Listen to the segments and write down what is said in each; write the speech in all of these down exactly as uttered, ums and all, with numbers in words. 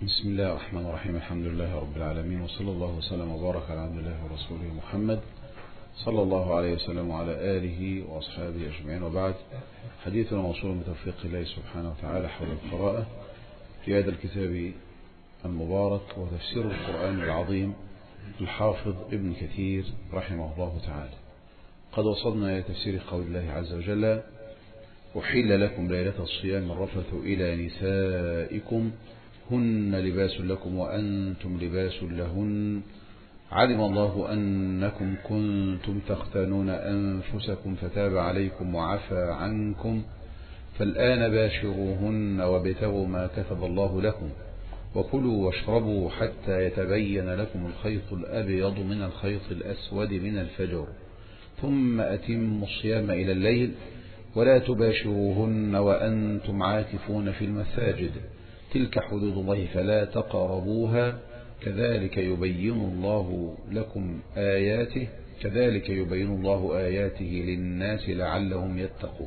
بسم الله الرحمن الرحيم. الحمد لله رب العالمين، وصلى الله وسلم وبارك على عبد الله ورسوله محمد صلى الله عليه وسلم وعلى آله وأصحابه أجمعين، وبعد. حديثنا موصول بتوفيق الله سبحانه وتعالى حول القراءة في هذا الكتاب المبارك وتفسير القرآن العظيم الحافظ ابن كثير رحمه الله تعالى. قد وصلنا إلى تفسير قول الله عز وجل: أحل لكم ليلة الصيام الرفث إلى نسائكم هن لباس لكم وأنتم لباس لهن علم الله أنكم كنتم تختانون أنفسكم فتاب عليكم وعفى عنكم فالآن باشروهن وابتغوا ما كتب الله لكم وكلوا واشربوا حتى يتبين لكم الخيط الأبيض من الخيط الأسود من الفجر ثم أتموا الصيام إلى الليل ولا تباشروهن وأنتم عاكفون في المساجد تلك حدود الله فلا تقربوها كذلك يبين الله لكم آياته كذلك يبين الله آياته للناس لعلهم يتقون.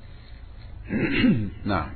نعم.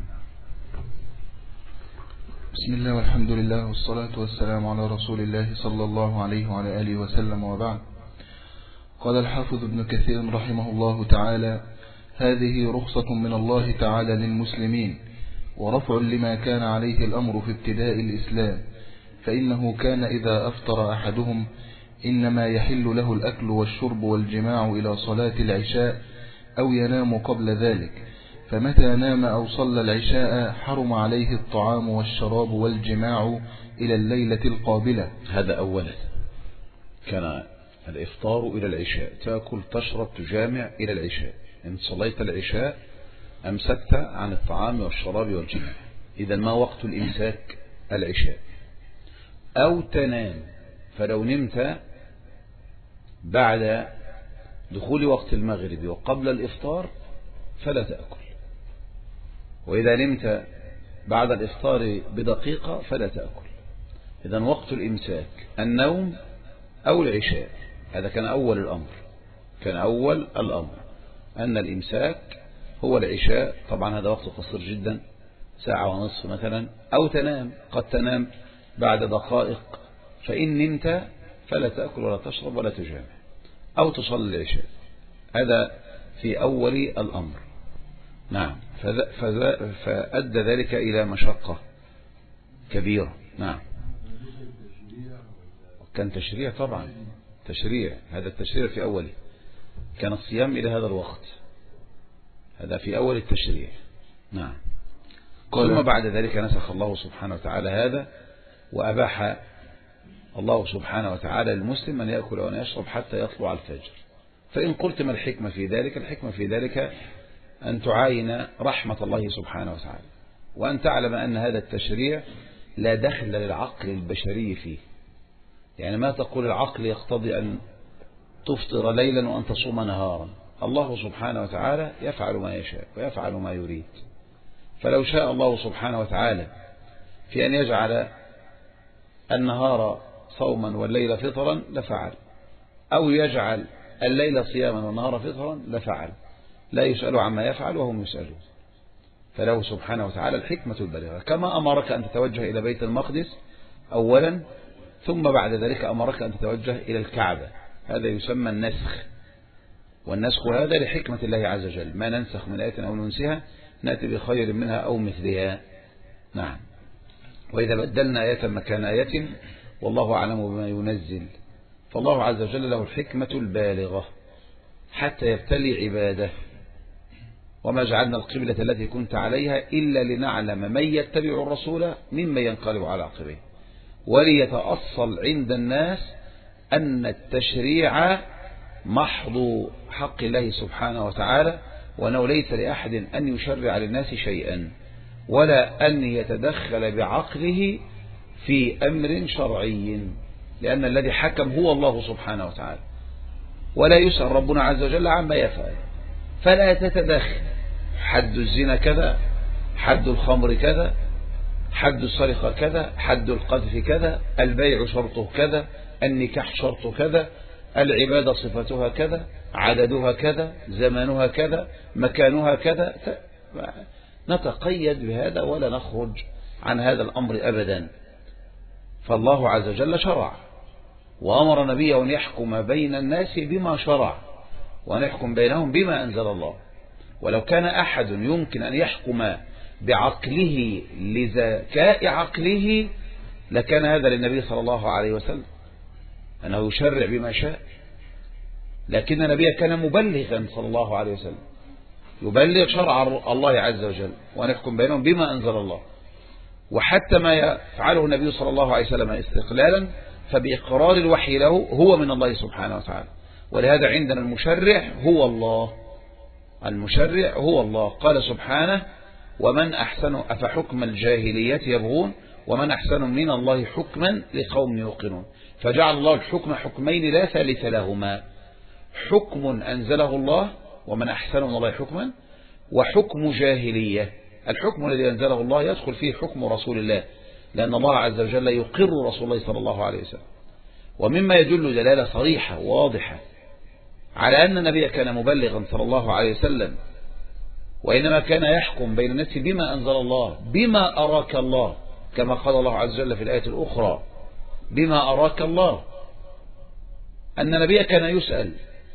بسم الله والحمد لله والصلاة والسلام على رسول الله صلى الله عليه وعلى آله وسلم، وبعد. قال الحافظ ابن كثير رحمه الله تعالى: هذه رخصة من الله تعالى للمسلمين ورفع لما كان عليه الأمر في ابتداء الإسلام، فإنه كان إذا أفطر أحدهم إنما يحل له الأكل والشرب والجماع إلى صلاة العشاء أو ينام قبل ذلك، فمتى نام أو صلى العشاء حرم عليه الطعام والشراب والجماع إلى الليلة القابلة. هذا أولا كان الإفطار إلى العشاء، تأكل تشرب تجامع إلى العشاء. إن صليت العشاء أمسكت عن الطعام والشراب والجماع، إذا ما وقت الإمساك؟ العشاء. أو تنام، فلو نمت بعد دخول وقت المغرب وقبل الإفطار فلا تأكل، وإذا نمت بعد الإفطار بدقيقة فلا تأكل. إذا وقت الإمساك النوم أو العشاء. هذا كان أول الأمر، كان أول الأمر أن الإمساك هو العشاء. طبعا هذا وقت قصير جدا، ساعة ونصف مثلا. أو تنام، قد تنام بعد دقائق، فإن نمت فلا تأكل ولا تشرب ولا تجامع أو تصلي العشاء. هذا في أول الأمر. نعم. فأدى ذلك إلى مشقة كبيرة. نعم. كان تشريع، طبعا تشريع. هذا التشريع في أوله كان الصيام إلى هذا الوقت، هذا في أول التشريع. نعم. ثم بعد ذلك نسخ الله سبحانه وتعالى هذا، وأباح الله سبحانه وتعالى للمسلم أن يأكل وأن يشرب حتى يطلع الفجر. فإن قلت ما الحكمة في ذلك؟ الحكمة في ذلك أن تعاين رحمة الله سبحانه وتعالى، وأن تعلم أن هذا التشريع لا دخل للعقل البشري فيه. يعني ما تقول العقل يقتضي أن تفطر ليلا وأن تصوم نهارا. الله سبحانه وتعالى يفعل ما يشاء ويفعل ما يريد. فلو شاء الله سبحانه وتعالى في أن يجعل النهار صوما والليل فطرا لفعل، أو يجعل الليل صياما والنهار فطرا لفعل. لا يسأل عما يفعل وهم يسألون. فله سبحانه وتعالى الحكمة البالغة. كما أمرك أن تتوجه إلى بيت المقدس أولا، ثم بعد ذلك أمرك أن تتوجه إلى الكعبة. هذا يسمى النسخ، والنسخ هذا لحكمة الله عز وجل. ما ننسخ من آية أو ننسها نأتي بخير منها أو مثلها. نعم. وإذا بدلنا آية مكان آية والله أعلم بما ينزل. فالله عز وجل له الحكمة البالغة حتى يبتلي عباده. وما جعلنا القبلة التي كنت عليها إلا لنعلم من يتبع الرسول ممن ينقلب على عقبيه، وليتأصل عند الناس أن التشريع محض حق الله سبحانه وتعالى، وأنه ليس لأحد أن يشرع للناس شيئا ولا أن يتدخل بعقله في أمر شرعي، لأن الذي حكم هو الله سبحانه وتعالى، ولا يسأل ربنا عز وجل عما يفعل. فلا تتدخل. حد الزنا كذا، حد الخمر كذا، حد السرقة كذا، حد القذف كذا، البيع شرطه كذا، النكاح شرطه كذا، العبادة صفتها كذا، عددها كذا، زمانها كذا، مكانها كذا. نتقيد بهذا ولا نخرج عن هذا الأمر أبدا. فالله عز وجل شرع وأمر نبيه أن يحكم بين الناس بما شرع وأن يحكم بينهم بما أنزل الله. ولو كان أحد يمكن أن يحكم بعقله لذكاء عقله لكان هذا للنبي صلى الله عليه وسلم أنه يشرع بما شاء، لكن النبي كان مبلغا صلى الله عليه وسلم يبلغ شرع الله عز وجل وأن يحكم بينهم بما أنزل الله. وحتى ما يفعله النبي صلى الله عليه وسلم استقلالا فبإقرار الوحي له هو من الله سبحانه وتعالى. ولهذا عندنا المشرع هو الله، المشرع هو الله. قال سبحانه ومن أحسن أفحكم الجاهلية يبغون ومن أحسن من الله حكما لقوم يوقنون. فجعل الله الحكم حكمين لا ثالث لهما، حكم أنزله الله ومن أحسن من الله حكما، وحكم جاهلية. الحكم الذي أنزله الله يدخل فيه حكم رسول الله لأن الله عز وجل يقر رسول الله صلى الله عليه وسلم. ومما يدل دلالة صريحة واضحة على أن النبي كان مبلغا صلى الله عليه وسلم وإنما كان يحكم بين الناس بما أنزل الله بما أراك الله، كما قال الله عز وجل في الآية الأخرى بما أراك الله، أن النبي كان يسأل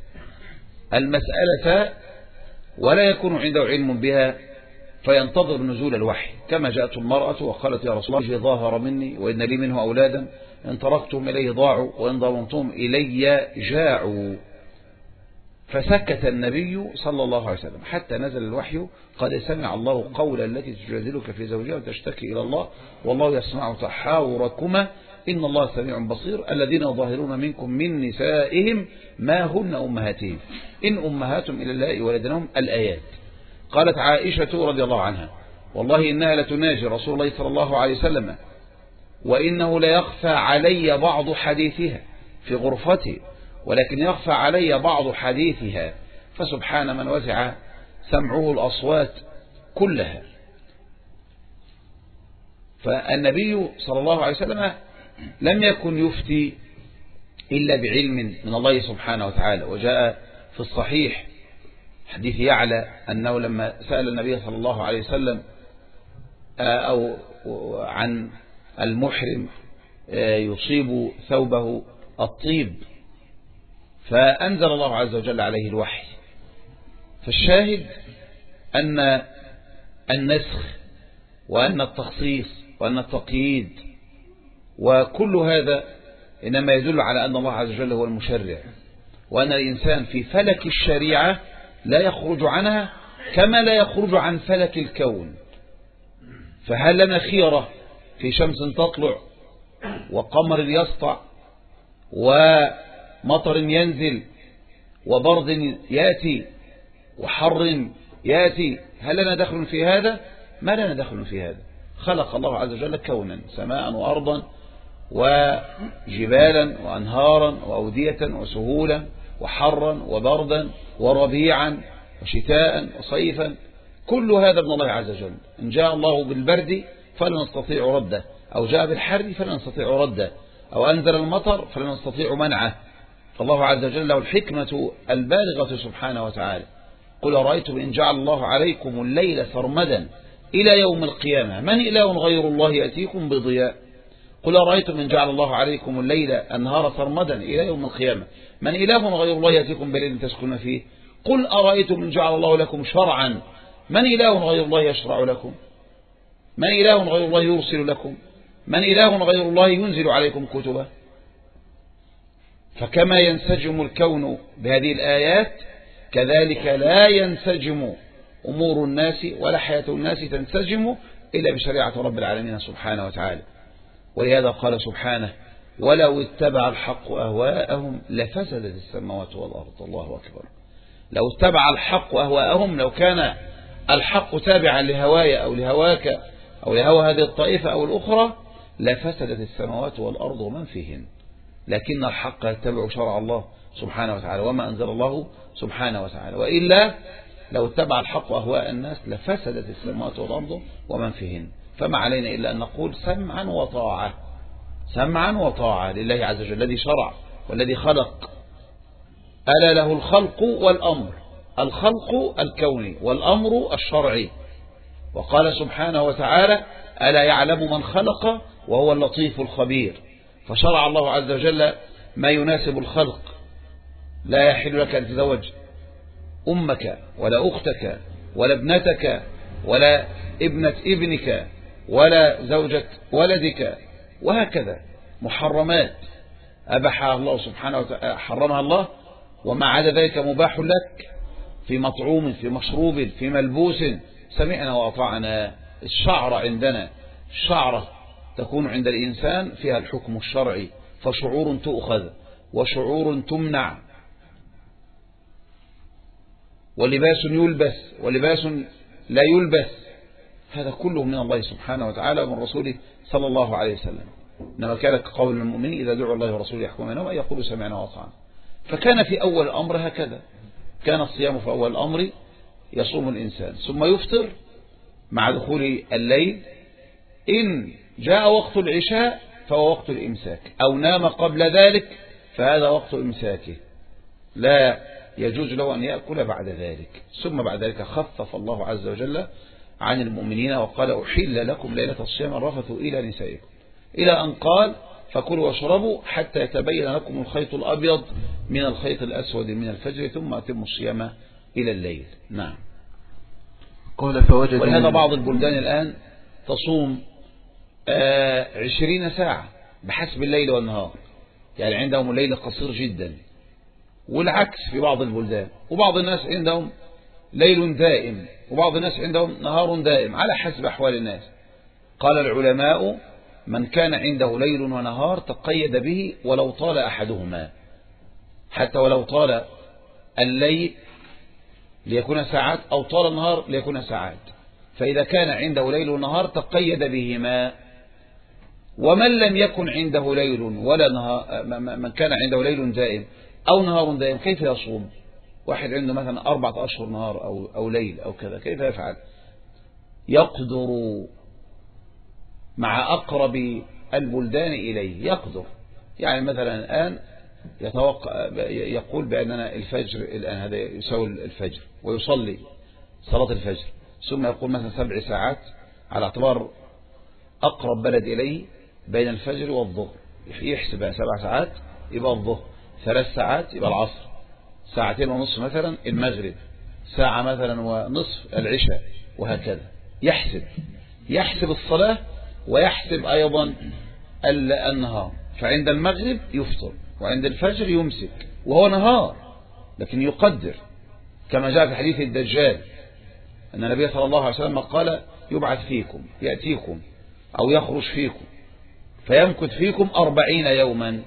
المسألة ولا يكون عنده علم بها فينتظر نزول الوحي، كما جاءت المرأة وقالت يا رسول الله ظاهر مني وإن لي منه أولادا إن تركتهم إليه ضاعوا وإن ضمنتهم إلي جاعوا. فسكت النبي صلى الله عليه وسلم حتى نزل الوحي قد سمع الله قول التي تجادلك في زوجها وتشتكي إلى الله والله يسمع تحاوركما إن الله سميع بصير الذين يظاهرون منكم من نسائهم ما هن أمهاتهم إن أمهاتهم إلى الله ولدنهم الآيات. قالت عائشة رضي الله عنها والله إنها لتناجي رسول الله صلى الله عليه وسلم وإنه ليخفى علي بعض حديثها في غرفته ولكن يخفى علي بعض حديثها فسبحان من وسع سمعه الأصوات كلها. فالنبي صلى الله عليه وسلم لم يكن يفتي إلا بعلم من الله سبحانه وتعالى. وجاء في الصحيح حديث يعلى أنه لما سأل النبي صلى الله عليه وسلم أو عن المحرم يصيب ثوبه الطيب فأنزل الله عز وجل عليه الوحي. فالشاهد أن النسخ وأن التخصيص وأن التقييد وكل هذا إنما يدل على أن الله عز وجل هو المشرع وأن الإنسان في فلك الشريعة لا يخرج عنها كما لا يخرج عن فلك الكون. فهل لنا خيرة في شمس تطلع وقمر يسطع ومطر ينزل وبرد يأتي وحر يأتي؟ هل لنا دخل في هذا؟ ما لنا دخل في هذا. خلق الله عز وجل كونا سماء وأرضا وجبالا وأنهارا وأودية وسهولا وحرا وبردا وربيعا وشتاء وصيفا، كل هذا من الله عز وجل. إن جاء الله بالبرد فلا نستطيع رده، أو جاء بالحر فلا نستطيع رده، أو أنزل المطر فلا نستطيع منعه. فالله عز وجل له الحكمة البالغة سبحانه وتعالى. قل رأيتم إن جعل الله عليكم الليل سرمدا إلى يوم القيامة من إله غير الله يأتيكم بضياء. قل رأيتم إن جعل الله عليكم الليل النهار سرمدا إلى يوم القيامة من إله غير الله يأتيكم بليل تسكن فيه. قل أرأيتم إن جعل الله لكم شرعا من إله غير الله يشرع لكم، من إله غير الله يرسل لكم، من إله غير الله ينزل عليكم كتبه. فكما ينسجم الكون بهذه الآيات كذلك لا ينسجم أمور الناس ولا حياة الناس تنسجم إلا بشريعة رب العالمين سبحانه وتعالى. ولهذا قال سبحانه ولو اتبع الحق أهواءهم لفسدت السماوات والأرض. الله أكبر. لو اتبع الحق أهواءهم، لو كان الحق تابعا لهوايا أو لهواك أو لهوى هذه الطائفة أو الأخرى لفسدت السماوات والأرض ومن فيهن. لكن الحق يتبع شرع الله سبحانه وتعالى وما أنزل الله سبحانه وتعالى، وإلا لو اتبع الحق أهواء الناس لفسدت السماوات والأرض ومن فيهن. فما علينا إلا أن نقول سمعا وطاعة، سمعا وطاعة لله عز وجل الذي شرع والذي خلق. ألا له الخلق والأمر، الخلق الكوني والأمر الشرعي. وقال سبحانه وتعالى ألا يعلم من خلق وهو اللطيف الخبير. فشرع الله عز وجل ما يناسب الخلق. لا يحل لك أن تتزوج أمك ولا أختك ولا ابنتك ولا ابنة ابنك ولا زوجة ولدك، وهكذا محرمات أباحها الله سبحانه وتعالى، حرمها الله، وما عدا ذلك مباح لك في مطعوم في مشروب في ملبوس. سمعنا وأطعنا. الشعرة عندنا الشعرة تكون عند الإنسان فيها الحكم الشرعي، فشعور تؤخذ وشعور تمنع، ولباس يلبس ولباس لا يلبس، هذا كله من الله سبحانه وتعالى ومن رسوله صلى الله عليه وسلم. إنما كان قول المؤمنين إذا دعوا الله ورسوله يحكم بينهم أن يقولوا سمعنا وأطعنا. فكان في أول الأمر هكذا، كان الصيام في أول الأمر يصوم الإنسان ثم يفطر مع دخول الليل. إن جاء وقت العشاء فهو وقت الإمساك، أو نام قبل ذلك فهذا وقت إمساكه، لا يجوز له أن يأكل بعد ذلك. ثم بعد ذلك خفف الله عز وجل عن المؤمنين وقال أحل لكم ليلة الصيام الرفث إلى نسائكم، إلى أن قال فكلوا واشربوا حتى يتبين لكم الخيط الأبيض من الخيط الأسود من الفجر ثم أتموا الصيام إلى الليل. نعم. قال فوجد ولهذا بعض البلدان الآن تصوم عشرين ساعة بحسب الليل والنهار، يعني عندهم الليل قصير جدا، والعكس في بعض البلدان. وبعض الناس عندهم ليل دائم وبعض الناس عندهم نهار دائم على حسب أحوال الناس. قال العلماء من كان عنده ليل ونهار تقيد به ولو طال أحدهما، حتى ولو طال الليل ليكون ساعات أو طال النهار ليكون ساعات، فإذا كان عنده ليل ونهار تقيد بهما. ومن لم يكن عنده ليل ولا نهار، من كان عنده ليل دائم أو نهار دائم كيف يصوم؟ واحد عنده مثلا أربعة أشهر نهار أو, أو ليل أو كذا، كيف يفعل؟ يقدر مع أقرب البلدان إليه، يقدر. يعني مثلا الآن يتوقع يقول بأننا الفجر الآن هذا يساوي الفجر ويصلي صلاة الفجر، ثم يقول مثلا سبع ساعات على اعتبار أقرب بلد إليه بين الفجر والظهر، يحسبها سبع ساعات يبقى الظهر، ثلاث ساعات يبقى العصر، ساعتين ونصف مثلا المغرب، ساعة مثلا ونصف العشاء، وهكذا. يحسب يحسب الصلاة ويحسب أيضا النهار. فعند المغرب يفطر وعند الفجر يمسك وهو نهار، لكن يقدر كما جاء في حديث الدجال أن النبي صلى الله عليه وسلم قال يبعث فيكم، يأتيكم أو يخرج فيكم فيمكث فيكم أربعين يوما،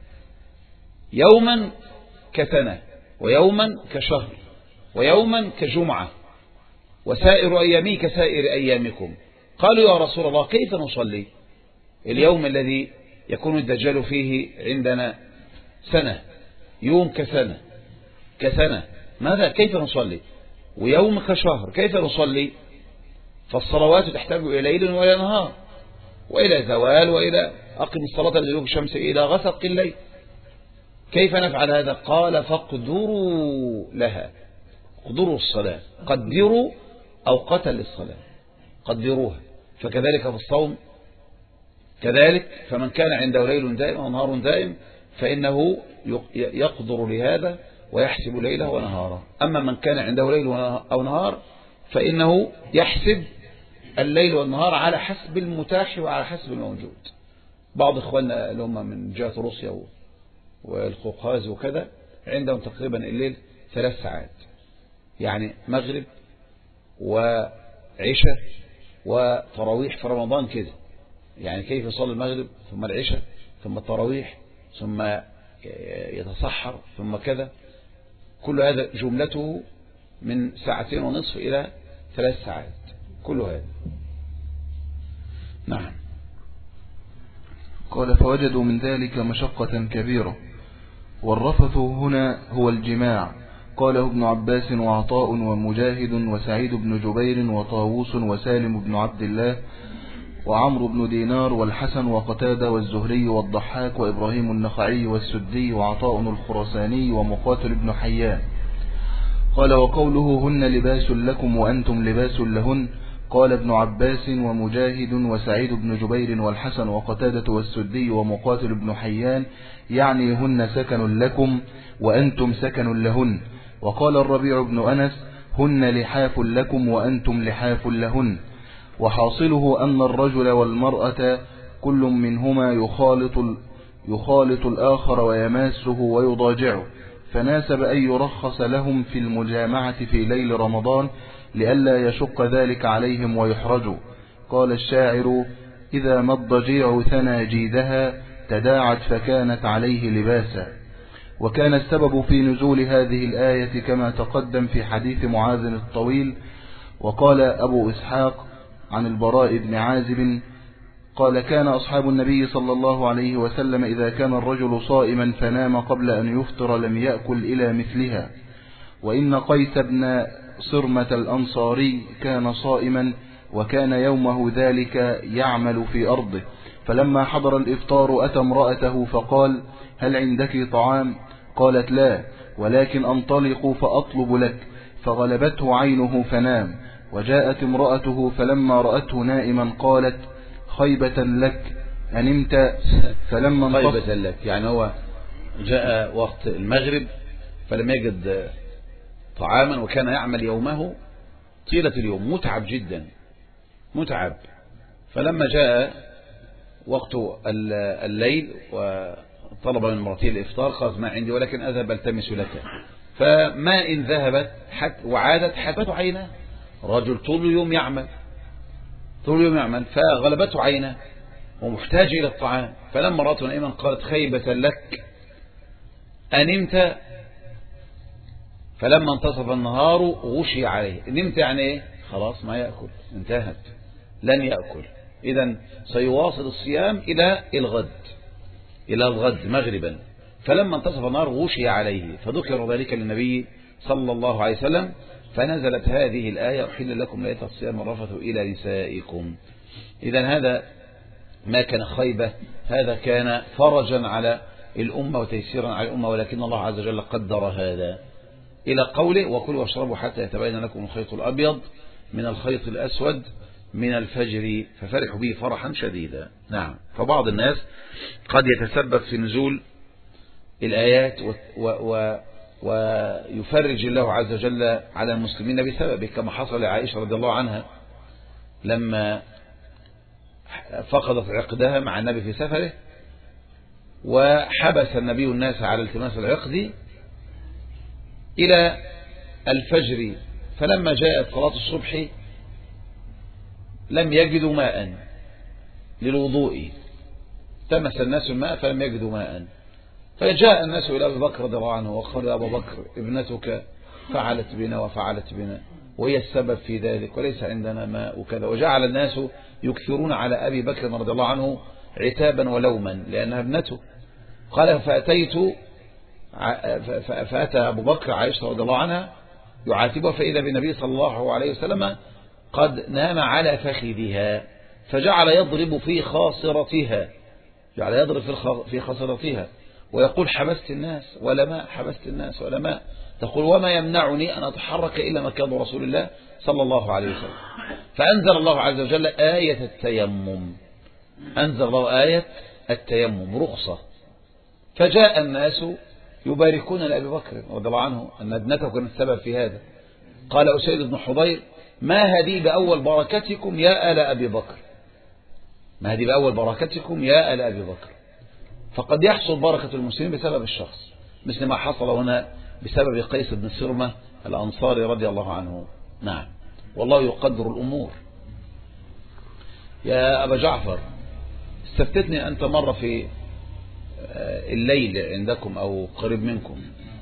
يوما كسنة ويوما كشهر ويوما كجمعة وسائر أيامي كسائر أيامكم. قالوا يا رسول الله كيف نصلي اليوم الذي يكون الدجال فيه عندنا سنة، يوم كسنة كسنة ماذا كيف نصلي؟ ويوم كشهر كيف نصلي؟ فالصلوات تحتاج إلى ليل وإلى نهار وإلى زوال وإلى أقم الصلاة لدلوك الشمس إلى غسق الليل. كيف نفعل هذا؟ قال فاقدروا لها، قدروا الصلاة، قدروا أوقاتا للصلاة، قدروها. فكذلك في الصوم كذلك، فمن كان عنده ليل دائم أو نهار دائم فإنه يقدر لهذا ويحسب ليله ونهاره. أما من كان عنده ليل أو نهار فإنه يحسب الليل والنهار على حسب المتاح وعلى حسب الموجود. بعض إخواننا اللي هم من جهة روسيا والقوقاز وكذا عندهم تقريبا الليل ثلاث ساعات، يعني مغرب وعشاء وتراويح في رمضان كده. يعني كيف يصلي المغرب ثم العشاء ثم التراويح ثم يتصحر ثم كذا، كل هذا جملته من ساعتين ونصف إلى ثلاث ساعات كل هذا. نعم. قال فوجدوا من ذلك مشقة كبيرة، والرفث هنا هو الجماع. قاله ابن عباس وعطاء ومجاهد وسعيد بن جبير وطاووس وسالم بن عبد الله وعمرو بن دينار والحسن وقتادة والزهري والضحاك وإبراهيم النخعي والسدي وعطاء الخرساني ومقاتل بن حيان. قال وقوله هن لباس لكم وأنتم لباس لهن، قال ابن عباس ومجاهد وسعيد بن جبير والحسن وقتادة والسدي ومقاتل بن حيان يعني هن سكن لكم وأنتم سكن لهن. وقال الربيع بن أنس هن لحاف لكم وأنتم لحاف لهن. وحاصله أن الرجل والمرأة كل منهما يخالط, يخالط الآخر ويماسه ويضاجعه، فناسب أن يرخص لهم في المجامعة في ليل رمضان لئلا يشق ذلك عليهم ويحرجوا. قال الشاعر إذا ما الضجيع ثنى جيدها تداعت فكانت عليه لباسا. وكان السبب في نزول هذه الآية كما تقدم في حديث معاذ الطويل. وقال أبو إسحاق عن البراء بن عازب قال كان أصحاب النبي صلى الله عليه وسلم إذا كان الرجل صائما فنام قبل أن يفطر لم يأكل إلى مثلها. وإن قيس بن صرمة الأنصاري كان صائما وكان يومه ذلك يعمل في أرضه، فلما حضر الإفطار أتى امرأته فقال هل عندك طعام؟ قالت لا، ولكن أنطلق فأطلب لك، فغلبته عينه فنام. وجاءت امرأته فلما رأته نائما قالت خيبة لك أنمت؟ فلما خيبة لك يعني هو جاء وقت المغرب فلم يجد طعاما وكان يعمل يومه طيلة اليوم متعب جدا متعب، فلما جاء وقت الليل وطلب من مرته الإفطار قالت ما عندي ولكن أذهب التمس لك، فما إن ذهبت حتى وعادت حبته عينه، رجل طول اليوم يعمل طول اليوم يعمل فغلبته عينه ومحتاج إلى الطعام، فلما رأته نائما قالت خيبة لك أنمت؟ فلما انتصف النهار غشي عليه. نمت يعني ايه؟ خلاص ما يأكل، انتهت، لن يأكل، إذن سيواصل الصيام إلى الغد إلى الغد مغربا. فلما انتصف النهار غشي عليه فذكر ذلك للنبي صلى الله عليه وسلم فنزلت هذه الآية أحل لكم ليلة الصيام الرفث إلى نسائكم. إذن هذا ما كان خيبة، هذا كان فرجا على الأمة وتيسيرا على الأمة، ولكن الله عز وجل قدر هذا إلى قوله وكلوا واشربوا حتى يتبين لكم الخيط الأبيض من الخيط الأسود من الفجر ففرحوا به فرحا شديدا. نعم. فبعض الناس قد يتسبب في نزول الآيات و و و ويفرج الله عز وجل على المسلمين بسببه، كما حصل لعائشة رضي الله عنها لما فقدت عقدها مع النبي في سفره وحبس النبي الناس على التماس العقد إلى الفجر، فلما جاءت صلاة الصبح لم يجدوا ماء للوضوء، تمس الناس الماء فلم يجدوا ماء، فجاء الناس إلى أبي بكر رضي الله عنه وقال يا أبا بكر ابنتك فعلت بنا وفعلت بنا وهي السبب في ذلك وليس عندنا ماء وكذا، وجعل الناس يكثرون على أبي بكر رضي الله عنه عتابا ولوما لأنها ابنته. قال فأتيت فأتى أبو بكر عائشة رضي الله عنها يعاتبها فإذا بالنبي صلى الله عليه وسلم قد نام على فخذها فجعل يضرب في خاصرتها جعل يضرب في خاصرتها ويقول حبست الناس ولا ماء حبست الناس ولا ماء، تقول وما يمنعني أن أتحرك إلا مكان رسول الله صلى الله عليه وسلم. فأنزل الله عز وجل آية التيمم، أنزل الله آية التيمم رخصة، فجاء الناس يباركون لأبي بكر رضي الله عنه أن ابنته كانت السبب في هذا. قال أسيد بن حضير ما هذه بأول بركتكم يا آل أبي بكر، ما هذه بأول بركتكم يا آل أبي بكر. فقد يحصل بركة المسلمين بسبب الشخص مثل ما حصل هنا بسبب قيس بن صرمة الأنصاري رضي الله عنه. نعم. والله يقدر الأمور. يا أبا جعفر استفتتني أنت مرة في الليل عندكم أو قريب منكم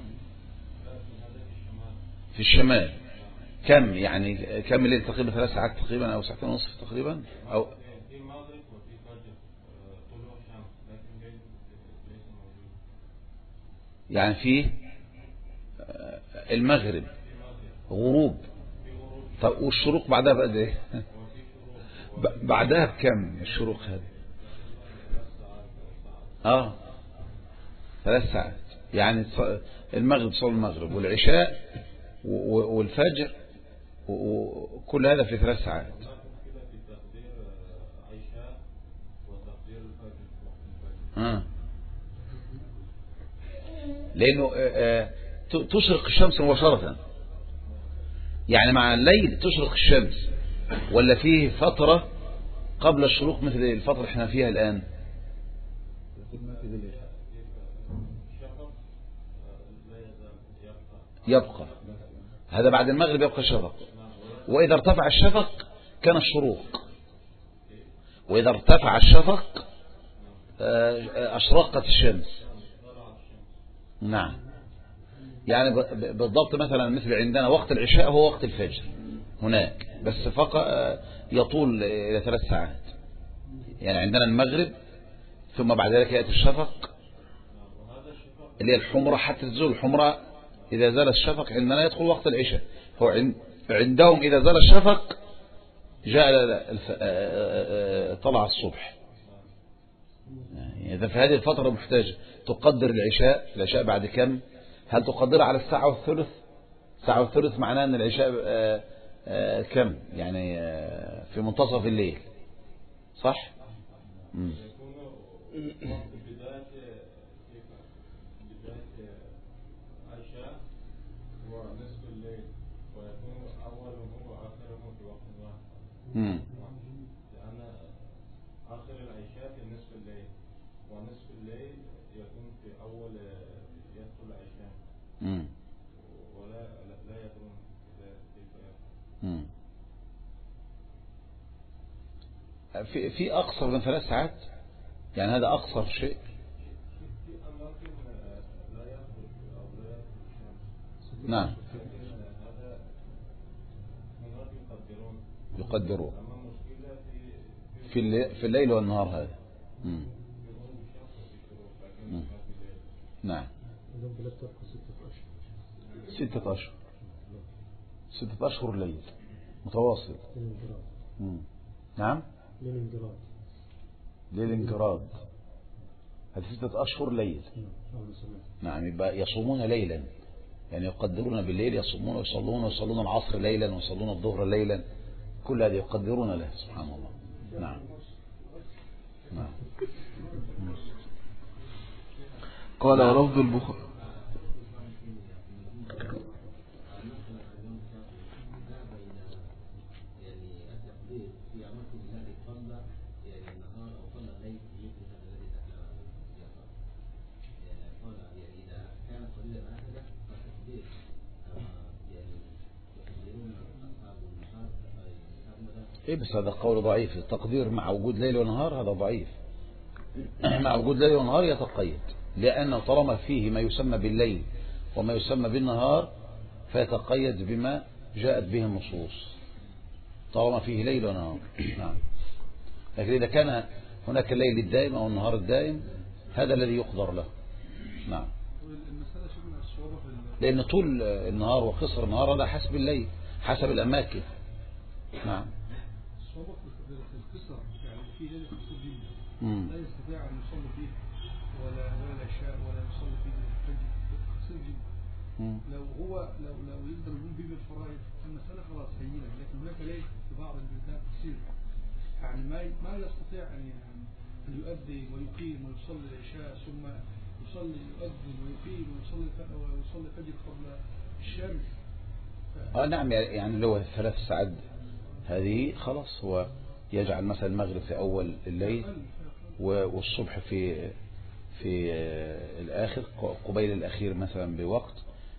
في الشمال كم يعني كم الليل تقريبا ثلاث ساعات تقريبا أو ساعتين ونصف تقريبا أو يعني في المغرب غروب. طب والشروق بعدها بقد ايه؟ بعدها بكم الشروق هذا؟ اه ثلاث ساعات يعني المغرب صلاه المغرب والعشاء والفجر وكل هذا في ثلاث ساعات آه. لأنه آه تشرق الشمس مباشرة، يعني مع الليل تشرق الشمس، ولا فيه فترة قبل الشروق مثل الفترة اللي احنا فيها الآن؟ يبقى هذا بعد المغرب يبقى شفق، وإذا ارتفع الشفق كان الشروق، وإذا ارتفع الشفق أشرقت الشمس. نعم، يعني بالضبط مثلا مثل عندنا وقت العشاء هو وقت الفجر هناك، بس فقط يطول إلى ثلاث ساعات. يعني عندنا المغرب ثم بعد ذلك يأتي الشفق اللي هي الحمرة حتى تزول الحمرة. إذا زال الشفق عندنا يدخل وقت العشاء، هو عندهم إذا زال الشفق جاء طلع الصبح. يعني إذا في هذه الفترة محتاج تقدر العشاء. العشاء بعد كم؟ هل تقدرها على الساعة والثلث؟ ساعة والثلث معناه أن العشاء كم؟ يعني في منتصف الليل، صح؟ مم. مم. لأن آخر العشاء في نصف الليل، ونصف الليل يكون في أول يدخل العشاء، ولا لا يكون كذا. في في أقصر من ثلاث ساعات، يعني هذا أقصر شيء. في أماكن لا يخرج أو لا يخرج الشمس. نعم. هذا هناك يقدرون. يقدرون. في الليل في الليل والنهار هذا. مم. مم. نعم. ستة أشهر ستة أشهر ليل متواصل. مم. نعم. ليلنجراد ليلنجراد هذه ستة أشهر ليل. نعم، يبقى يصومون ليلا، يعني يقدرون بالليل، يصومون ويصلون ويصلون العصر ليلا ويصلون الظهر ليلا، كل هذا يقدرون له سبحان الله. نعم. نعم. قال ولفظ البخاري إيه بس هذا قول ضعيف. التقدير مع وجود ليل ونهار هذا ضعيف. مع وجود ليل ونهار يتقيد، لأنه طالما فيه ما يسمى بالليل وما يسمى بالنهار فيتقيد بما جاءت به النصوص طالما فيه ليل ونهار. نعم. لكن إذا كان هناك الليل الدائم أو النهار الدائم هذا الذي يقدر له. نعم. لأن طول النهار وقصر النهار هذا حسب الليل حسب الأماكن. نعم. الصواب في القصر يعني في ليلة قصر جدا لا يستطيع أن يصلي فيه ولا ولا العشاء ولا يصلي فيه الفجر قصير جدا. لو هو لو لو يقدر يقوم به بالفرائض المسألة خلاص هينة، لكن هناك ليل في بعض البلدان قصير يعني ما ما يستطيع أن أن يؤذن ويقيم ويصلي العشاء ثم يصلي يؤذن ويقيم ويصلي ويصلي الفجر قبل الشمس. اه نعم، يعني لو ثلاث ساعات هذه خلاص هو يجعل مثلا المغرب في أول الليل والصبح في في الآخر قبيل الأخير مثلا بوقت،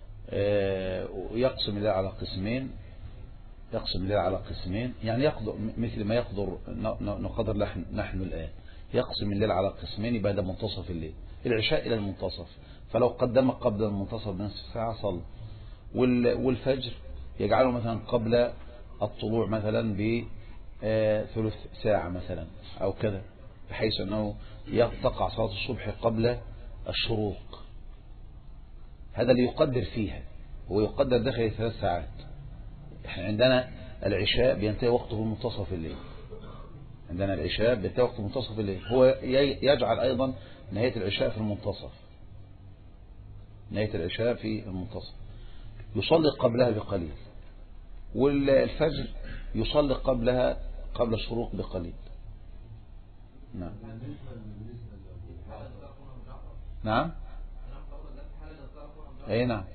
ويقسم الليل على قسمين يقسم الليل على قسمين يعني يقدر مثل ما يقدر نقدر نحن الآن يقسم الليل على قسمين يبقى ده منتصف الليل العشاء إلى المنتصف، فلو قدم قبل المنتصف بنصف ساعة صلى، والفجر يجعله مثلا قبل الطلوع مثلا بثلث ساعة مثلا أو كذا، بحيث أنه تقع صلاة الصبح قبل الشروق. هذا اللي يقدر فيها، هو يقدر داخل ثلاث ساعات. احنا عندنا العشاء بينتهي وقته بمنتصف الليل عندنا العشاء بينتهي وقته بمنتصف الليل هو يجعل أيضا نهاية العشاء في المنتصف نهاية العشاء في المنتصف يصلي قبلها بقليل، والفجر يصلي قبلها قبل الشروق بقليل. نعم. نعم اي نعم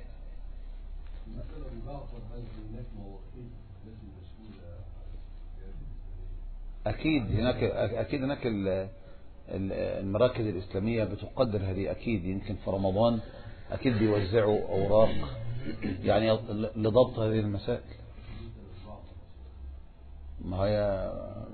اكيد هناك اكيد هناك المراكز الاسلاميه بتقدر هذه اكيد. يمكن في رمضان اكيد بيوزعوا اوراق يعني لضبط هذه المسائل. ما هي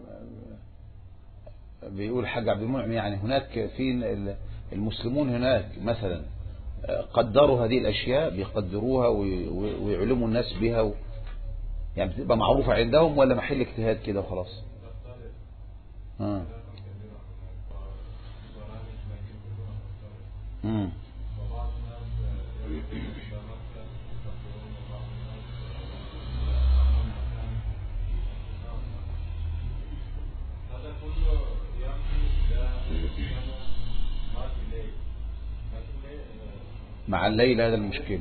بيقول حاج عبد المنعم يعني هناك في المسلمون هناك مثلا قدروا هذه الاشياء، بيقدروها ويعلموا الناس بها و... يعني بتبقى معروفة عندهم ولا محل اجتهاد كده وخلاص؟ اه امم مع الليل هذا المشكلة.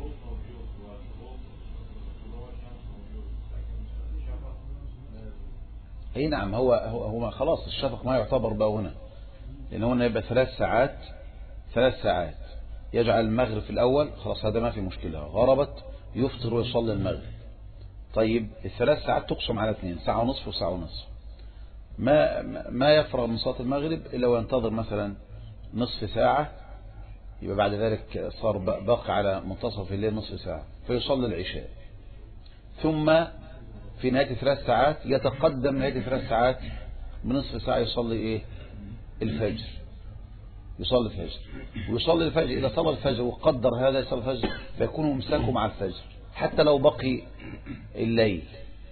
اي نعم هو هو, هو خلاص الشفق ما يعتبر بقى هنا، لأن هنا يبقى ثلاث ساعات ثلاث ساعات يجعل المغرب في الأول خلاص هذا ما في مشكلة، غربت يفطر ويصلي المغرب. طيب الثلاث ساعات تقسم على اثنين، ساعة ونصف وساعة ونصف. ما ما يفرغ من صلاة المغرب إلا وينتظر مثلا نصف ساعة، يبقى بعد ذلك صار باقي على منتصف الليل نصف ساعة فيصلي العشاء. ثم في نهاية ثلاث ساعات يتقدم نهاية ثلاث ساعات بنصف ساعة يصلي ايه الفجر، يصلي الفجر ويصلي الفجر. إذا صلى الفجر وقدر هذا يصلي الفجر فيكون ممسكه مع الفجر حتى لو بقي الليل.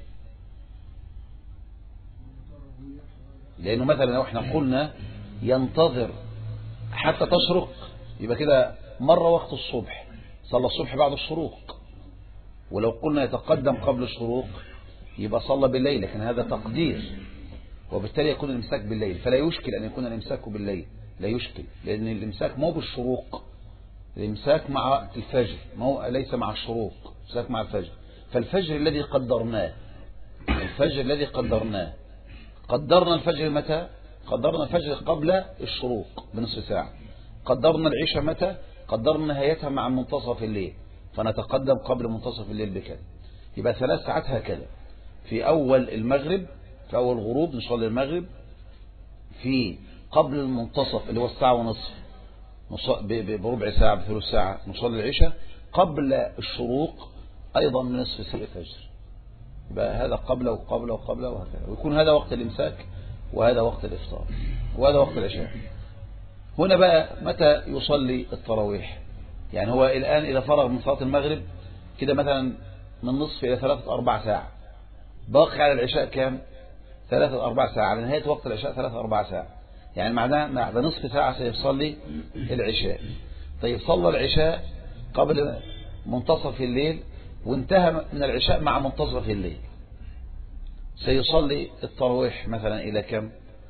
لأنه مثلا لو احنا قلنا ينتظر حتى تشرق يبقى كده مرة وقت الصبح صلى الصبح بعد الشروق، ولو قلنا يتقدم قبل الشروق يبقى صلى بالليل، لكن هذا تقدير وبالتالي يكون الامساك بالليل. فلا يشكل أن يكون الامساك بالليل، لا يشكل، لأن الامساك مو بالشروق، الامساك مع الفجر مو ليس مع الشروق، الامساك مع الفجر. فالفجر الذي قدرناه الفجر الذي قدرناه قدرنا الفجر متى؟ قدرنا الفجر قبل الشروق بنصف ساعة. قدرنا العشاء متى؟ قدرنا نهايتها مع منتصف الليل، فنتقدم قبل منتصف الليل بكذا. يبقى ثلاث ساعات هكذا. في أول المغرب، في أول غروب نصلي المغرب، في قبل المنتصف اللي هو الساعة ونصف بربع ساعة بثلث ساعة نصلي العشاء، قبل الشروق أيضا من نصف ساعة الفجر. يبقى هذا قبل وقبل وقبل وهكذا، ويكون هذا وقت الإمساك وهذا وقت الإفطار وهذا وقت العشاء. هنا بقى متى يصلي التراويح؟ يعني هو الآن إذا فرغ من صلاة المغرب كده مثلا من نصف إلى ثلاثة أربع ساعة، باقي على العشاء كام؟ ثلاثة أربع ساعة، على نهاية وقت العشاء ثلاثة أربع ساعة، يعني معناه بعد نصف ساعة سيصلي العشاء. طيب صلى العشاء قبل منتصف الليل وانتهى من العشاء مع منتصف الليل، سيصلي التراويح مثلا إلى كم؟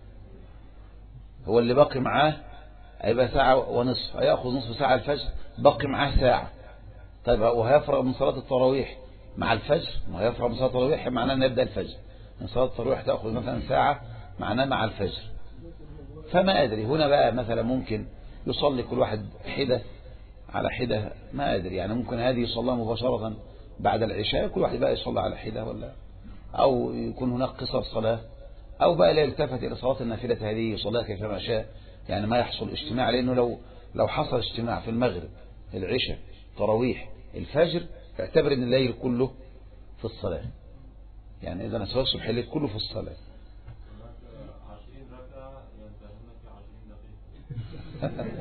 هو اللي باقي معاه هيبقى ساعة ونصف، هيأخذ نصف ساعة الفجر، باقي معاه ساعة. طيب وهيفرغ من صلاة التراويح مع الفجر، وهيفرغ من صلاة التراويح معناه أن يبدأ الفجر. من صلاة التراويح تأخذ مثلا ساعة معناه مع الفجر. فما أدري هنا بقى مثلا ممكن يصلي كل واحد حدة على حدة، ما أدري يعني ممكن هذه يصلى مباشرة بعد العشاء كل واحد بقى يصلى على حدة، ولا أو يكون هناك قصر صلاة، أو بقى لا يلتفت إلى صلاة النافلة هذه يصليها كيفما شاء، يعني ما يحصل اجتماع. لأنه لو لو حصل اجتماع في المغرب العشاء تراويح الفجر اعتبر ان الليل كله في الصلاة، يعني إذا صلاة الصبح الليل كله في الصلاة. عشرين ركعة ينتهون في عشرين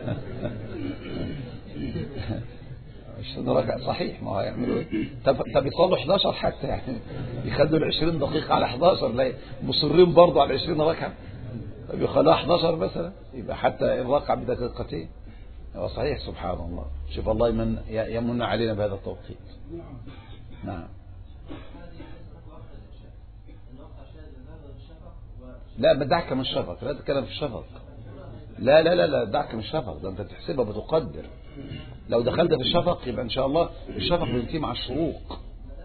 دقيقة. عشرين ركعة صحيح، ما هو يعملوا ايه؟ طب طب يصلوا احداشر حتى، يعني يخلوا ال عشرين دقيقة على احداشر، لا مصرين برضه على عشرين ركعة، طب يخلوها احداشر مثلا يبقى حتى الركعة بدقيقتين. هو صحيح سبحان الله. شوف الله يمن يمن علينا بهذا التوقيت. نعم. لا بدعك من الشفق، لا تتكلم في الشفق، لا لا لا لا دعك من الشفق، ده انت تحسبها بتقدر. لو دخلت في الشفق يبقى ان شاء الله الشفق بينتهي مع الشروق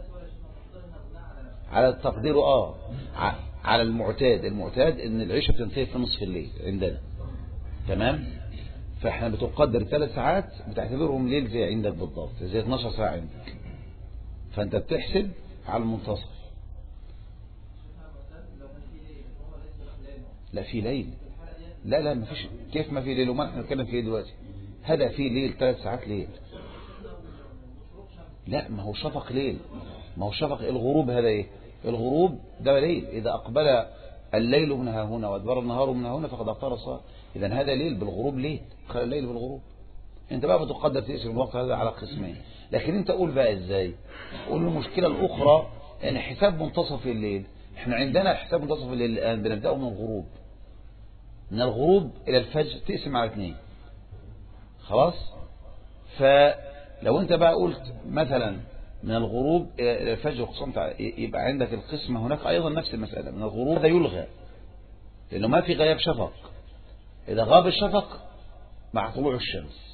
على التقدير. اه على المعتاد، المعتاد ان العشاء بتنتهي في نصف الليل عندنا، تمام. فاحنا بتقدر ثلاث ساعات بتعتبرهم ليل زي عندك بالضبط، زي اتناشر ساعة عندك، فانت بتحسب على المنتصف. لا في ليل، لا لا ما فيش، كيف ما في ليل؟ وما احنا نتكلم في ايه دلوقتي؟ هذا في ليل ثلاث ساعات ليل. لا ما هو شفق ليل، ما هو شفق الغروب. هذا ايه الغروب؟ ده ليل. اذا اقبل الليل من ها هنا وادبر النهار من ها هنا فقد افطر الصائم. اذا هذا ليل بالغروب، ليل خلى الليل بالغروب. انت بقى بتقدر تقسم الوقت هذا على قسمين. لكن انت قول بقى ازاي؟ قول المشكله الاخرى ان حساب منتصف الليل، احنا عندنا حساب منتصف الليل الان بنبداه من الغروب، من الغروب الى الفجر تقسم على اثنين خلاص. فلو انت بقى قلت مثلا من الغروب الى الفجر قسمت، يبقى عندك القسمه هناك ايضا نفس المساله. من الغروب هذا يلغى لانه ما في غياب شفق. اذا غاب الشفق مع طلوع الشمس،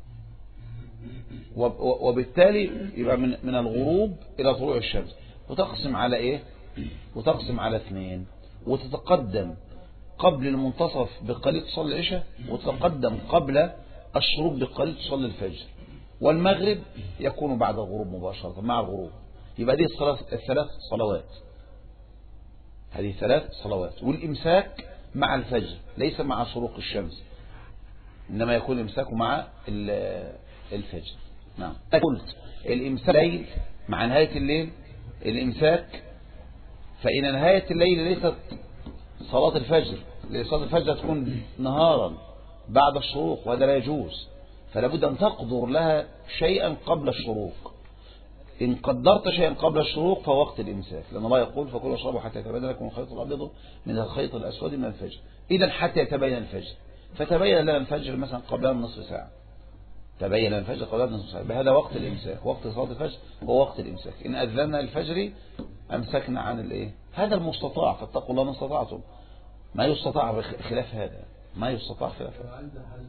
وبالتالي يبقى من من الغروب الى طلوع الشمس، وتقسم على ايه؟ وتقسم على اثنين، وتتقدم قبل المنتصف بقليل تصلي العشاء، وتتقدم قبل الشروق بقليل تصلي الفجر، والمغرب يكون بعد الغروب مباشرة مع الغروب. يبقى دي الصلاة الثلاث صلوات، هذه ثلاث صلوات. والإمساك مع الفجر ليس مع شروق الشمس، إنما يكون الإمساك مع الفجر. نعم قلت الإمساك ليل مع نهاية الليل، الإمساك فإن نهاية الليل ليست صلاة الفجر، لأن صلاة الفجر تكون نهارا بعد الشروق وهذا لا يجوز، فلا بد أن تقدر لها شيئا قبل الشروق. إن قدرت شيئا قبل الشروق فوقت الإمساك، لأن الله يقول فكلوا واشربوا حتى يتبين لكم الخيط الأبيض من الخيط الأسود من الفجر. إذا حتى يتبين الفجر، فتبين لنا الفجر مثلا قبلها بنصف ساعة، تبين الفجر قبلها بنصف ساعة، بهذا وقت الإمساك. وقت صلاة الفجر هو وقت الإمساك. إن أذلنا الفجر أمسكنا عن الإيه؟ هذا المستطاع، فاتقوا الله ما استطعتم. ما يستطاع بخلاف هذا، ما يستطاع خلاف هذا.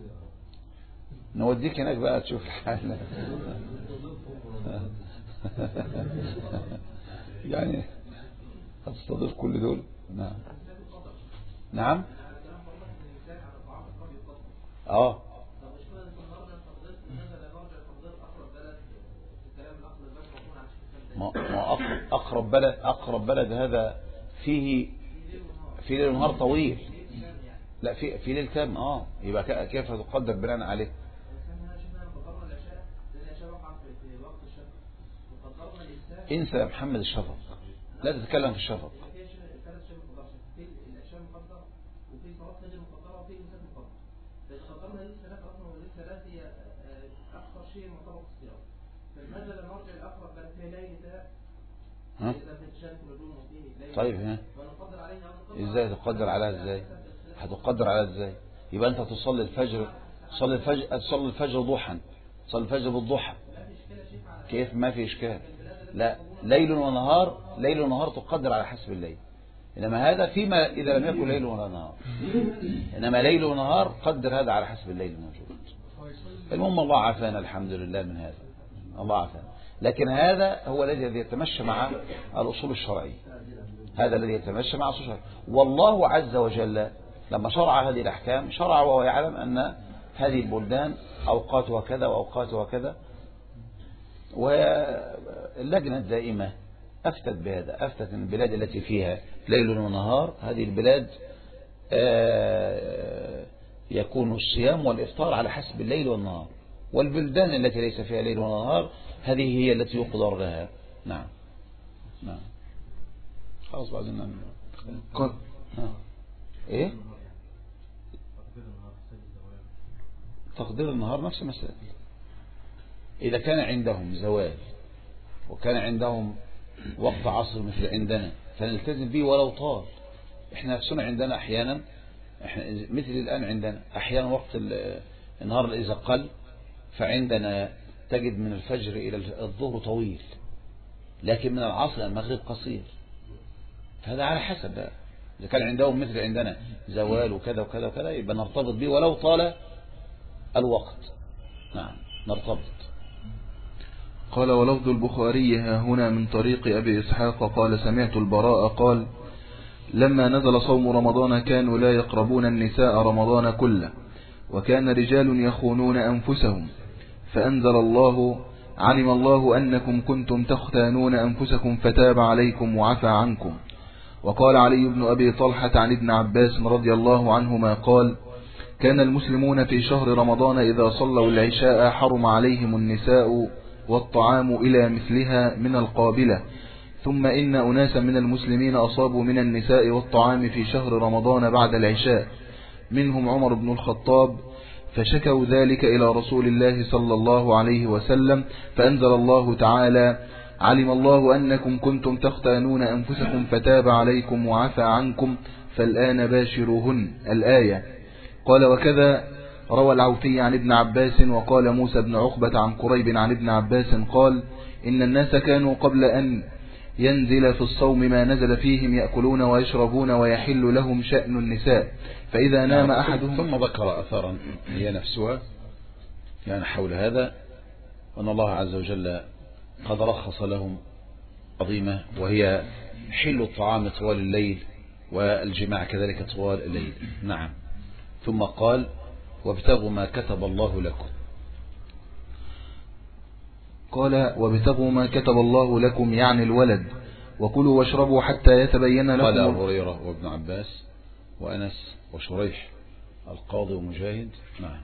نوديك هناك بقى تشوف الحال. يعني هتستضيف كل دول. نعم نعم اه ما اقرب بلد، اقرب بلد هذا فيه في ليل ونهار طويل. لا في في ليل تام. اه يبقى كيف تقدر بناء عليه؟ انسى يا محمد الشفق، لا تتكلم في الشفق. ها؟ طيب ها ازاي تقدر عليها؟ ازاي هتقدر عليها ازاي؟ يبقى انت تصلي الفجر، تصلي الفجر تصلي الفجر ضحى، تصلي الفجر بالضحى. كيف ما في اشكال؟ لا ليل ونهار، ليل ونهار تقدر على حسب الليل. انما هذا فيما اذا لم يكن ليل ولا نهار، انما ليل ونهار قدر هذا على حسب الليل الموجود. المهم الله عافانا الحمد لله من هذا، الله عافانا. لكن هذا هو الذي يتمشى مع الأصول الشرعية، هذا الذي يتمشى مع الأصول الشرعية. والله عز وجل لما شرع هذه الأحكام شرع وهو يعلم أن هذه البلدان أوقاتها كذا وأوقاتها كذا، واللجنة الدائمة أفتت بهذا، أفتت أن البلاد التي فيها ليل ونهار هذه البلاد يكون الصيام والإفطار على حسب الليل والنهار، والبلدان التي ليس فيها ليل ونهار هذه هي التي يقدر لها. نعم نعم خلاص بعدين قد ايه تقدير النهار نفس المسألة. إذا كان عندهم زوال وكان عندهم وقت عصر مثل عندنا فنلتزم به ولو طال. احنا نفسنا عندنا احيانا، احنا مثل الآن عندنا احيانا وقت النهار إذا قل فعندنا تجد من الفجر إلى الظهر طويل، لكن من العصر إلى المغرب قصير. فهذا على حسب بقى. إذا كان عندهم مثل عندنا زوال وكذا وكذا وكذا يبقى نرتبط به ولو طال الوقت. نعم نرتبط. قال ولفظ البخاري ها هنا من طريق أبي إسحاق قال سمعت البراء قال لما نزل صوم رمضان كانوا لا يقربون النساء رمضان كله، وكان رجال يخونون أنفسهم فأنزل الله: علم الله أنكم كنتم تختانون أنفسكم فتاب عليكم وعفى عنكم. وقال علي بن أبي طلحة عن ابن عباس رضي الله عنهما قال: كان المسلمون في شهر رمضان إذا صلوا العشاء حرم عليهم النساء والطعام إلى مثلها من القابلة، ثم إن أناسا من المسلمين أصابوا من النساء والطعام في شهر رمضان بعد العشاء، منهم عمر بن الخطاب، فشكوا ذلك إلى رسول الله صلى الله عليه وسلم، فأنزل الله تعالى: علم الله أنكم كنتم تختانون أنفسكم فتاب عليكم وعفى عنكم فالآن باشروهن، الآية. قال: وكذا روى العوفي عن ابن عباس. وقال موسى بن عقبة عن قريب عن ابن عباس قال: إن الناس كانوا قبل أن ينزل في الصوم ما نزل فيهم يأكلون ويشربون ويحل لهم شأن النساء، فإذا نام أحدهم. ثم ذكر أثرا هي نفسها يعني حول هذا، وأن الله عز وجل قد رخص لهم عظيمة، وهي حل الطعام طوال الليل والجماع كذلك طوال الليل. نعم. ثم قال: وابتغوا ما كتب الله لكم. قال: وابتغوا ما كتب الله لكم يعني الولد، وكلوا واشربوا حتى يتبين لكم. قال أبو هريرة وابن عباس وأنس وشريح القاضي ومجاهد. نعم.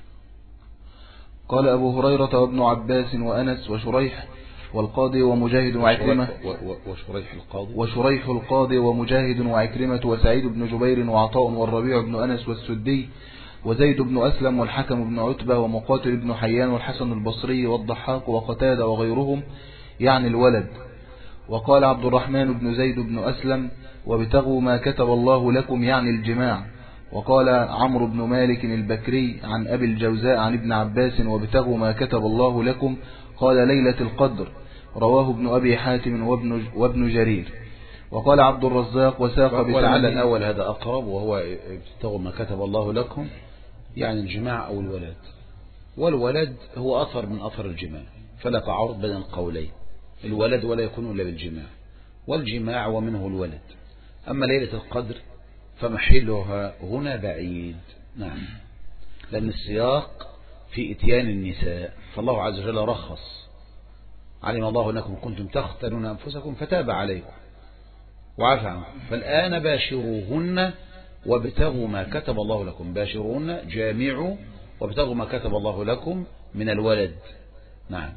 قال أبو هريرة وابن عباس وأنس وشريح والقاضي ومجاهد وعكرمة وشريح القاضي وشريح القاضي ومجاهد وعكرمة وسعيد بن جبير وعطاء والربيع بن أنس والسدي وزيد بن أسلم والحكم بن عتبة ومقاتل بن حيان والحسن البصري والضحاك وقتادة وغيرهم يعني الولد. وقال عبد الرحمن بن زيد بن أسلم: وابتغوا ما كتب الله لكم يعني الجماع. وقال عمرو بن مالك البكري عن أبي الجوزاء عن ابن عباس: وابتغوا ما كتب الله لكم قال ليلة القدر، رواه ابن أبي حاتم وابن, وابن جرير. وقال عبد الرزاق وساق ولعل الأول هذا أقرب، وهو ابتغوا ما كتب الله لكم يعني الجماع أو الولد، والولد هو أثر من أثر الجماع، فلا تعارض بين القولين، الولد ولا يكون إلا بالجماع، والجماع ومنه الولد. أما ليلة القدر فمحلها هنا بعيد. نعم. لأن السياق في إتيان النساء، فالله عز وجل رخص: علم الله أنكم كنتم تختانون أنفسكم فتاب عليكم وعفى عنكم فالآن باشروهن وابتغوا ما كتب الله لكم. باشروهن جامعوا وابتغوا ما كتب الله لكم من الولد. نعم.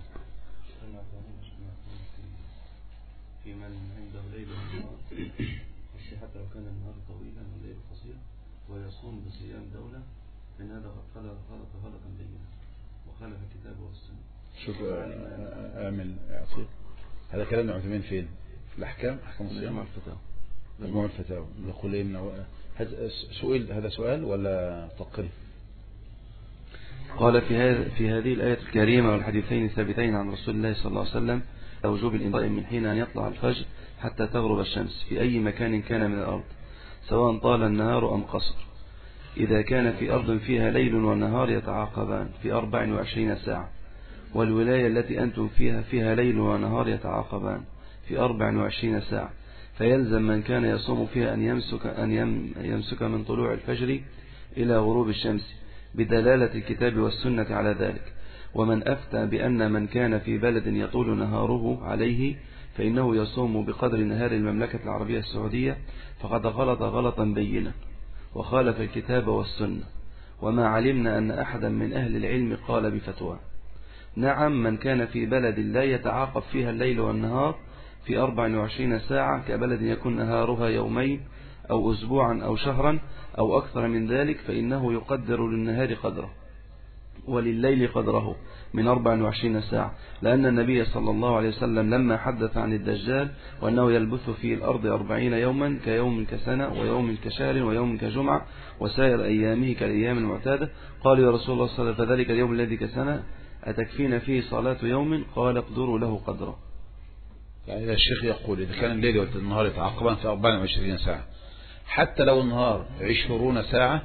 في من عنده ليل خشي حتى لو كان النهار طويلا والليل قصير ويصوم بصيام دولة، فإن هذا قد غلط غلطا بينا وخالف الكتاب والسنة. شوف آمل أعطيك هذا كلام عثمان فين؟ في الأحكام، أحكام الصيام. مجموع الفتاوى. مجموع الفتاوى. نقول إن هذا سؤال، هذا سؤال ولا تقرير؟ قال في هذا في هذه الآية الكريمة والحديثين الثابتين عن رسول الله صلى الله عليه وسلم وجوب الإنفاق من حين أن يطلع الفجر حتى تغرب الشمس في أي مكان كان من الأرض، سواء طال النهار أم قصر، إذا كان في أرض فيها ليل ونهار يتعاقبان في أربع وعشرين ساعة، والولاية التي أنتم فيها فيها ليل ونهار يتعاقبان في أربع وعشرين ساعة، فيلزم من كان يصوم فيها أن يمسك, أن يمسك من طلوع الفجر إلى غروب الشمس بدلالة الكتاب والسنة على ذلك. ومن أفتى بأن من كان في بلد يطول نهاره عليه فإنه يصوم بقدر نهار المملكة العربية السعودية فقد غلط غلطا بينا وخالف الكتاب والسنة، وما علمنا أن أحدا من أهل العلم قال بفتوى. نعم، من كان في بلد لا يتعاقب فيها الليل والنهار في أربع وعشرين ساعة كبلد يكون نهارها يومين أو أسبوعا أو شهرا أو أكثر من ذلك، فإنه يقدر للنهار قدره ولليل قدره من أربع وعشرين ساعة، لأن النبي صلى الله عليه وسلم لما حدث عن الدجال وأنه يلبث في الأرض أربعين يوما كيوم كسنة ويوم كشهر ويوم كجمعة وسائر أيامه كالأيام المعتادة، قال يا رسول الله صلى الله عليه وسلم فذلك اليوم الذي كسنة أتكفينا فيه صلاة يوم؟ قال اقدروا له قدره. يعني الشيخ يقول إذا كان الليل والنهار يتعاقبان في أربع وعشرين ساعة، حتى لو النهار عشرون ساعة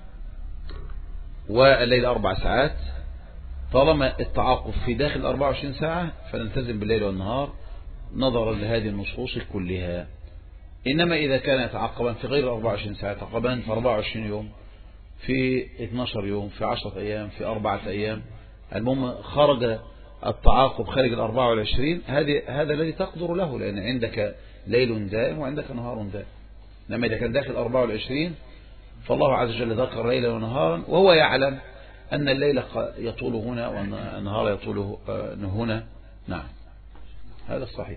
والليل أربع ساعات، طالما التعاقب في داخل أربع وعشرين ساعة فنلتزم بالليل والنهار نظرا لهذه النصوص كلها. إنما إذا كان يتعاقبان في غير أربع وعشرين ساعة، يتعاقبان في أربع وعشرين يوم، في اثناشر يوم، في عشرة أيام، في أربعة أيام، المهم خرج التعاقب خارج الأربعة والعشرين، هذه هذا الذي تقدر له، لأن عندك ليل دائم وعندك نهار دائم. لما إذا كان داخل أربعة والعشرين فالله عز وجل ذكر ليلا ونهارا، وهو يعلم أن الليل يطول هنا والنهار يطول هنا. نعم هذا الصحيح.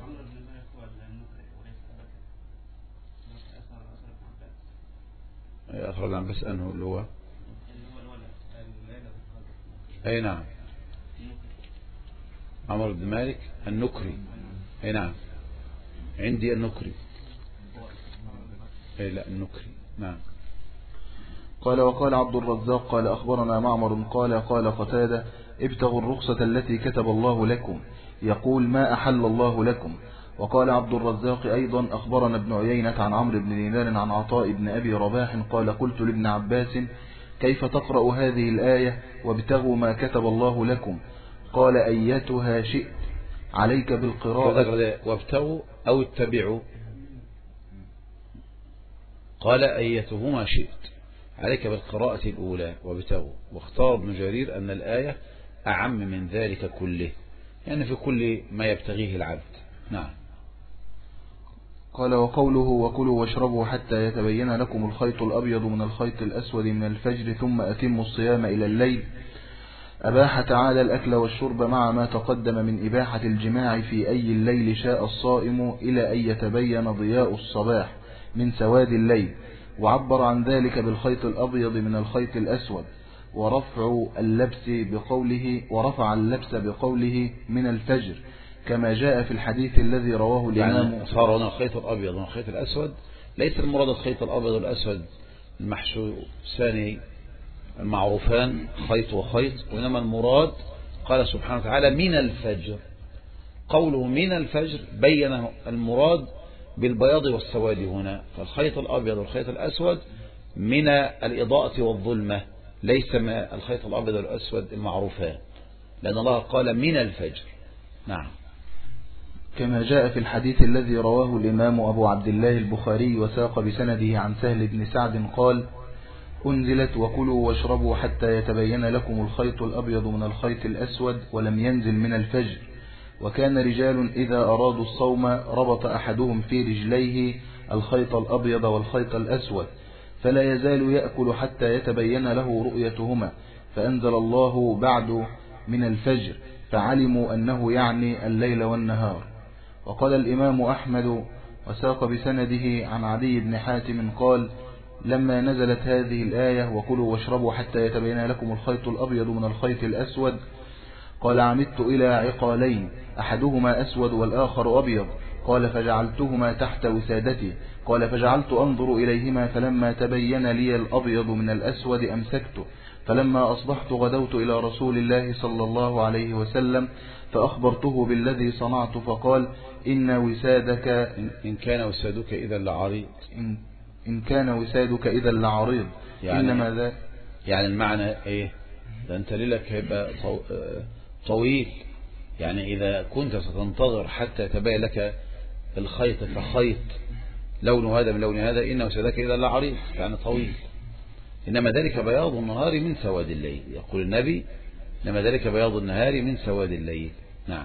أخرج عن بس أنه اللي هو أي نعم عمر بن مالك النكري. أي نعم عندي النكري. أي لا النكري. نعم. قال وقال عبد الرزاق قال أخبرنا معمر قال قال قتادة ابتغوا الرخصة التي كتب الله لكم، يقول ما أحل الله لكم. وقال عبد الرزاق أيضا أخبرنا ابن عيينة عن عمرو بن دينار عن عطاء بن أبي رباح قال قلت لابن عباس كيف تقرأ هذه الآية وابتغوا ما كتب الله لكم؟ قال أيتها شئت عليك بالقراءة وابتغوا أو اتبعوا. قال أيتهما شئت عليك بالقراءة الأولى وابتغوا. واختار ابن جرير أن الآية أعم من ذلك كله، يعني في كل ما يبتغيه العبد. نعم. قال وقوله وكلوا واشربوا حتى يتبين لكم الخيط الأبيض من الخيط الأسود من الفجر ثم أتموا الصيام إلى الليل، أباح تعالى الأكل والشرب مع ما تقدم من إباحة الجماع في أي الليل شاء الصائم إلى أن يتبين ضياء الصباح من سواد الليل، وعبر عن ذلك بالخيط الأبيض من الخيط الأسود، ورفع اللبس بقوله ورفع اللبس بقوله من الفجر كما جاء في الحديث الذي رواه الإمام. يعني صار هنا الخيط الأبيض والخيط الأسود، ليس المراد الخيط الأبيض والأسود المحسوسان المعروفان خيط وخيط، وإنما المراد قال سبحانه وتعالى من الفجر. قوله من الفجر بين المراد بالبياض والسواد هنا، فالخيط الأبيض والخيط الأسود من الإضاءة والظلمة، ليس من الخيط الأبيض والأسود المعروفان، لأن الله قال من الفجر. نعم. كما جاء في الحديث الذي رواه الإمام أبو عبد الله البخاري وساق بسنده عن سهل بن سعد قال أنزلت وكلوا واشربوا حتى يتبين لكم الخيط الأبيض من الخيط الأسود ولم ينزل من الفجر، وكان رجال إذا أرادوا الصوم ربط أحدهم في رجليه الخيط الأبيض والخيط الأسود فلا يزال يأكل حتى يتبين له رؤيتهما، فأنزل الله بعد من الفجر فعلموا أنه يعني الليل والنهار. وقال الإمام أحمد وساق بسنده عن عدي بن حاتم قال لما نزلت هذه الآية وكلوا واشربوا حتى يتبين لكم الخيط الأبيض من الخيط الأسود قال عمدت إلى عقالين أحدهما أسود والآخر أبيض، قال فجعلتهما تحت وسادتي، قال فجعلت أنظر إليهما فلما تبين لي الأبيض من الأسود أمسكته، فلما أصبحت غدوت إلى رسول الله صلى الله عليه وسلم فأخبرته بالذي صنعت فقال إن وسادك إن كان وسادك إذا لعريض إن, إن كان وسادك إذا لعريض يعني إنما ذا يعني المعنى إيه؟ ده أنت ليلك هيبقى طويل، يعني إذا كنت ستنتظر حتى يتبين لك الخيط كخيط لون هذا من لون هذا إن وسادك إذا لعريض يعني طويل، إنما ذلك بياض النهار من سواد الليل، يقول النبي إنما ذلك بياض النهار من سواد الليل. نعم.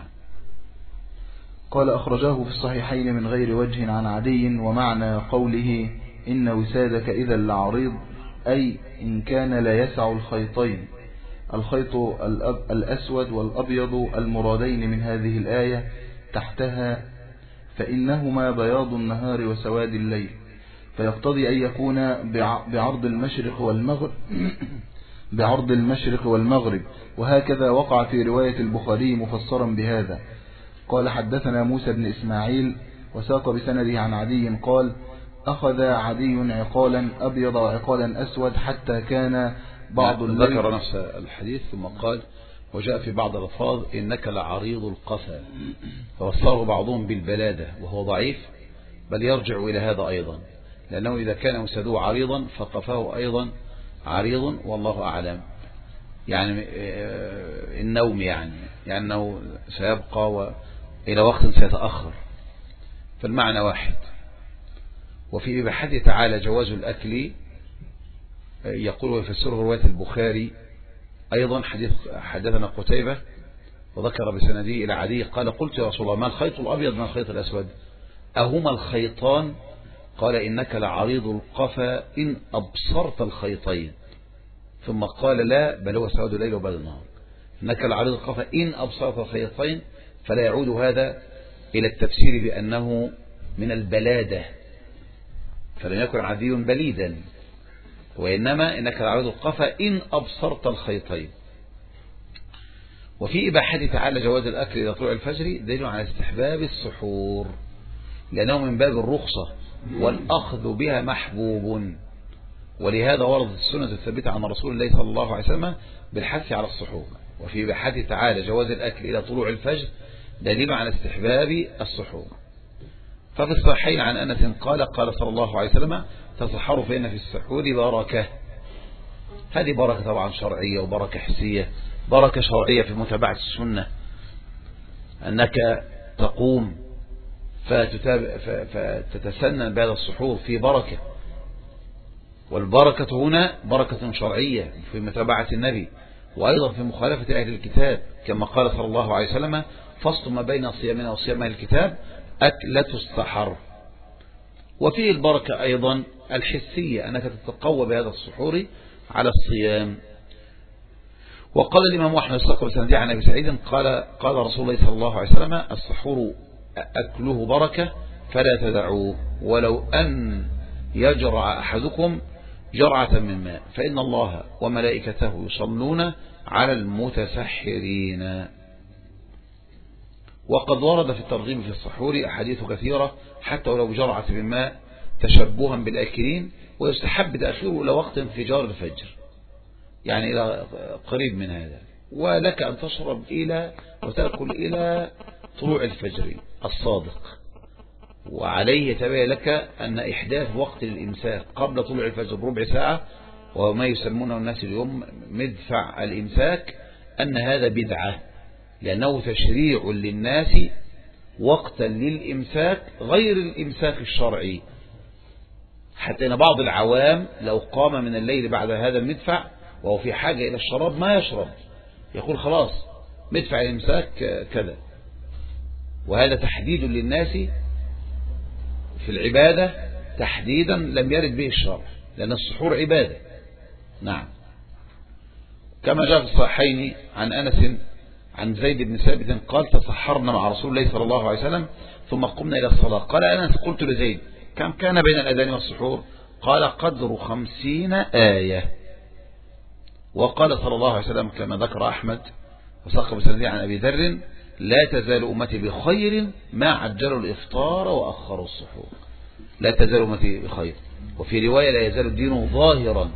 قال أخرجاه في الصحيحين من غير وجه عن عدي، ومعنى قوله إن وسادك إذا لعريض أي إن كان لا يسع الخيطين، الخيط الأسود والأبيض المرادين من هذه الآية تحتها، فإنهما بياض النهار وسواد الليل، فيقتضي أن يكون بعرض المشرق والمغرب بعرض المشرق والمغرب، وهكذا وقع في رواية البخاري مفسرا بهذا. قال حدثنا موسى بن إسماعيل وساق بسنده عن عدي قال أخذ عدي عقالا أبيض وعقالا أسود حتى كان بعض الليل. ذكر نفس الحديث ثم قال وجاء في بعض الألفاظ إنك لعريض القفا، فوصاه بعضهم بالبلادة وهو ضعيف، بل يرجع إلى هذا أيضا، لأنه إذا كان وساده عريضا فقفاه أيضا عريض، والله أعلم. يعني النوم يعني يعني أنه سيبقى وإلى وقت سيتأخر، فالمعنى واحد. وفي إباحته تعالى جواز الأكل يقول ويفسره رواية البخاري أيضا حديث حدثنا قتيبة وذكر بسنده إلى عدي قال قلت يا رسول الله ما الخيط الأبيض من الخيط الأسود أهما الخيطان قال إنك لعريض القفا إن أبصرت الخيطين ثم قال لا بل هو سواد الليل وبعد النهار إنك لعريض القفا إن أبصرت الخيطين فلا يعود هذا إلى التفسير بأنه من البلادة فلم يكن عدي بليدا وإنما إنك لعريض القفا إن أبصرت الخيطين. وفي إباحة تعالى جواز الأكل إلى طلوع الفجر دليل على استحباب السحور لأنه من باب الرخصة والأخذ بها محبوب ولهذا وردت السنة الثابتة عن رسول الله صلى الله عليه وسلم بالحث على السحور. وفي إباحة تعالى جواز الأكل إلى طلوع الفجر دليل على استحباب السحور. ففي الصحيحين عن أنس قال قال صلى الله عليه وسلم تصحروا فإن في السحور بركة. هذه بركة طبعا شرعية وبركة حسية. بركة شرعية في متابعة السنة أنك تقوم فتتسنن بعد السحور في بركة والبركة هنا بركة شرعية في متابعة النبي وأيضا في مخالفة أهل الكتاب كما قال صلى الله عليه وسلم فصل ما بين صيامنا وصيام أهل الكتاب أكلة السحر. وفيه البركة أيضا الحسية أنك تتقوى بهذا السحور على الصيام. وقال الإمام أحمد السقف سندي عن أبي سعيد قال قال رسول الله صلى الله عليه وسلم السحور أكله بركة فلا تدعوه ولو أن يجرع أحدكم جرعة من ماء فإن الله وملائكته يصلون على المتسحرين. وقد ورد في الترغيب في السحور أحاديث كثيرة حتى ولو بجرعة من ماء تشبها بالآكلين ويستحب تأخيره إلى وقت انفجار الفجر يعني إلى قريب من هذا ولك أن تشرب إلى وتأكل إلى طلوع الفجر الصادق. وعليه يتبين لك أن إحداث وقت للإمساك قبل طلوع الفجر بربع ساعة وما يسمونه الناس اليوم مدفع الإمساك أن هذا بدعة لأنه تشريع للناس وقتا للإمساك غير الإمساك الشرعي حتى أن بعض العوام لو قام من الليل بعد هذا المدفع وهو في حاجة إلى الشراب ما يشرب يقول خلاص مدفع الإمساك كذا. وهذا تحديد للناس في العبادة تحديدا لم يرد به الشرع لأن السحور عبادة. نعم كما جاء في الصحيحين عن أنس عن زيد بن ثابت قال تسحرنا مع رسول الله صلى الله عليه وسلم ثم قمنا إلى الصلاة قال أنس قلت لزيد كم كان بين الأذان والسحور قال قدر خمسين آية. وقال صلى الله عليه وسلم كما ذكر أحمد وساق بسنده عن أبي ذر لا تزال أمتي بخير ما عجلوا الإفطار وأخروا السحور. لا تزال أمتي بخير. وفي رواية لا يزال الدين ظاهرا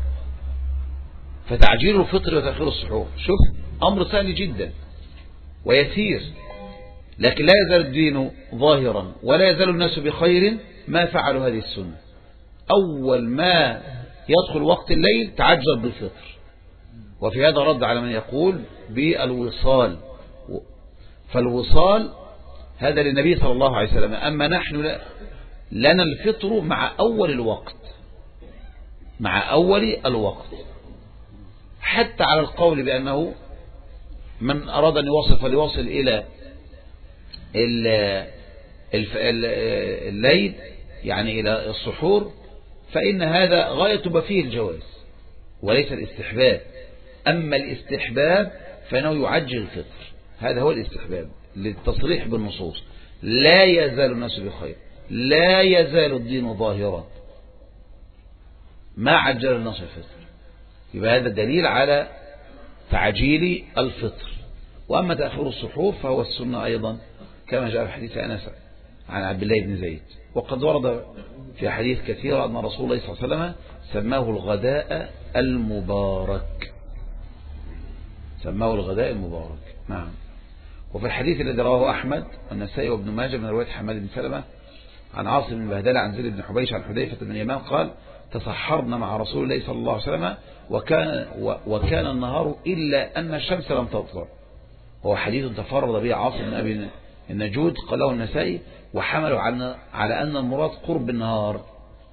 فتعجيل الفطر وتأخير السحور شوف أمر سهل جدا ويسير لكن لا يزال الدين ظاهرا ولا يزال الناس بخير ما فعلوا هذه السنة. أول ما يدخل وقت الليل تعجل بالفطر. وفي هذا رد على من يقول بالوصال فالوصال هذا للنبي صلى الله عليه وسلم أما نحن لنا الفطر مع أول الوقت مع أول الوقت حتى على القول بأنه من أراد أن يوصل فليوصل إلى الليل يعني إلى السحور فإن هذا غاية ما فيه الجواز وليس الاستحباب. أما الاستحباب فإنه يعجل الفطر هذا هو الاستحباب للتصريح بالنصوص لا يزال الناس بخير لا يزال الدين ظاهرا ما عجل الناس الفطر يبقى هذا دليل على تعجيل الفطر. وأما تأخير السحور فهو السنة أيضا كما جاء في حديث أنس عن عبد الله بن زيد. وقد ورد في حديث كثيرة أن رسول الله صلى الله عليه وسلم سماه الغداء المبارك سماه الغداء المبارك. نعم. وفي الحديث الذي رواه أحمد والنسائي وابن ماجه من رواية حماد بن سلمة عن عاصم بن بهدلة عن زيد بن حبيش عن حذيفة بن اليمان قال تسحرنا مع رسول الله صلى الله عليه وسلم وكان, وكان النهار إلا أن الشمس لم تطلع. هو حديث تفرد به عاصم بن أبي النجود قاله النسائي وحملوا على أن المراد قرب النهار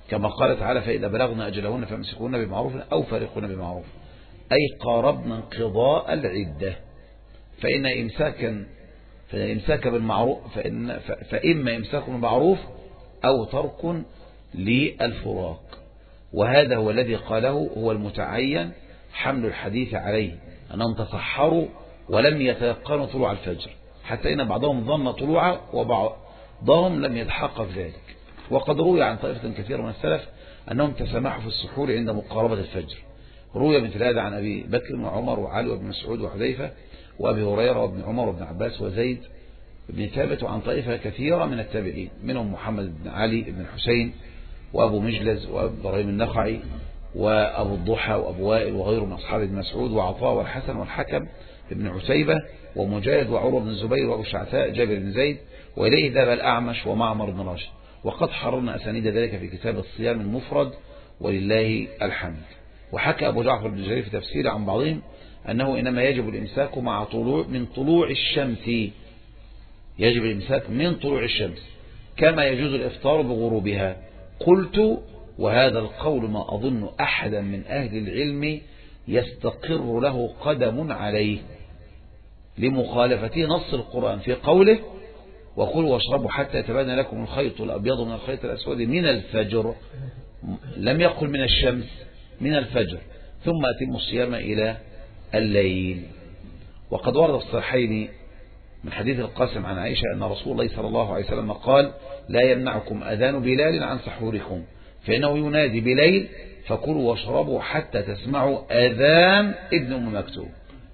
كما قال تعالى فإذا بلغنا أجلهن فامسكوهن بمعروف أو فارقوهن بمعروف، أي قاربنا انقضاء العدة. فإن إمساكا فإن إمساك بالمعروف فإن فإما إمساك بالمعروف أو ترك للفراق. وهذا هو الذي قاله هو المتعين حمل الحديث عليه، أنهم تصحروا ولم يتيقنوا طلوع الفجر، حتى إن بعضهم ظن طلوعه وبعضهم لم يتحقق ذلك. وقد روي عن طائفة كثيرة من السلف أنهم تسامحوا في السحور عند مقاربة الفجر. روي مثل هذا عن أبي بكر وعمر وعلي وابن مسعود وحذيفة وأبي هريرة وابن عمر وابن عباس وزيد بن ثابت، وعن طائفة كثيرة من التابعين منهم محمد بن علي بن الحسين وأبو مجلز وأبو إبراهيم النخعي وأبو الضحى وأبو وائل وغيره من أصحاب ابن مسعود وعطاء والحسن والحكم ابن عتيبة ومجاهد وعروة بن الزبير وأبو شعثاء جابر بن زيد، وإليه ذهب الأعمش ومعمر بن راشد. وقد حررنا أسانيد ذلك في كتاب الصيام المفرد ولله الحمد. وحكى أبو جعفر بن جرير في تفسيره عن بعضهم أنه إنما يجب الإمساك مع طلوع من طلوع الشمس، يجب الإمساك من طلوع الشمس كما يجوز الإفطار بغروبها. قلت وهذا القول ما أظن أحدا من أهل العلم يستقر له قدم عليه، لمخالفته نص القرآن في قوله وكلوا واشربوا حتى يتبين لكم الخيط الأبيض من الخيط الأسود من الفجر، لم يقل من الشمس، من الفجر، ثم أتموا الصيام إلى الليل. وقد ورد في الصحيحين من حديث القاسم عن عائشة أن رسول الله صلى الله عليه وسلم قال لا يمنعكم أذان بلال عن سحوركم فإنه ينادي بليل فكلوا واشربوا حتى تسمعوا أذان ابن أم مكتوم،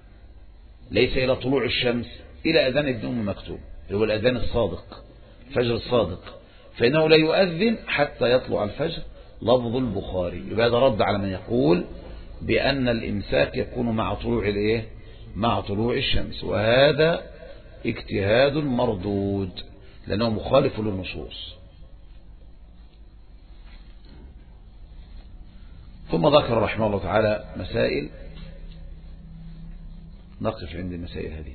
ليس إلى طلوع الشمس، إلى أذان ابن أم مكتوم هو الأذان الصادق، الفجر الصادق، فإنه لا يؤذن حتى يطلع الفجر، لفظ البخاري. يبقى هذا رد على من يقول بأن الإمساك يكون مع طلوع الإيه؟ مع طلوع الشمس، وهذا اجتهاد مردود لأنه مخالف للنصوص. ثم ذكر رحمه الله تعالى مسائل، نقف عند المسائل هذه.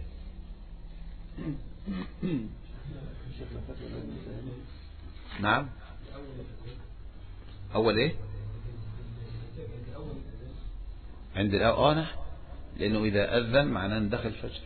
نعم أول إيه عند الأوانة، لأنه إذا أذن معناه أن دخل الفجر.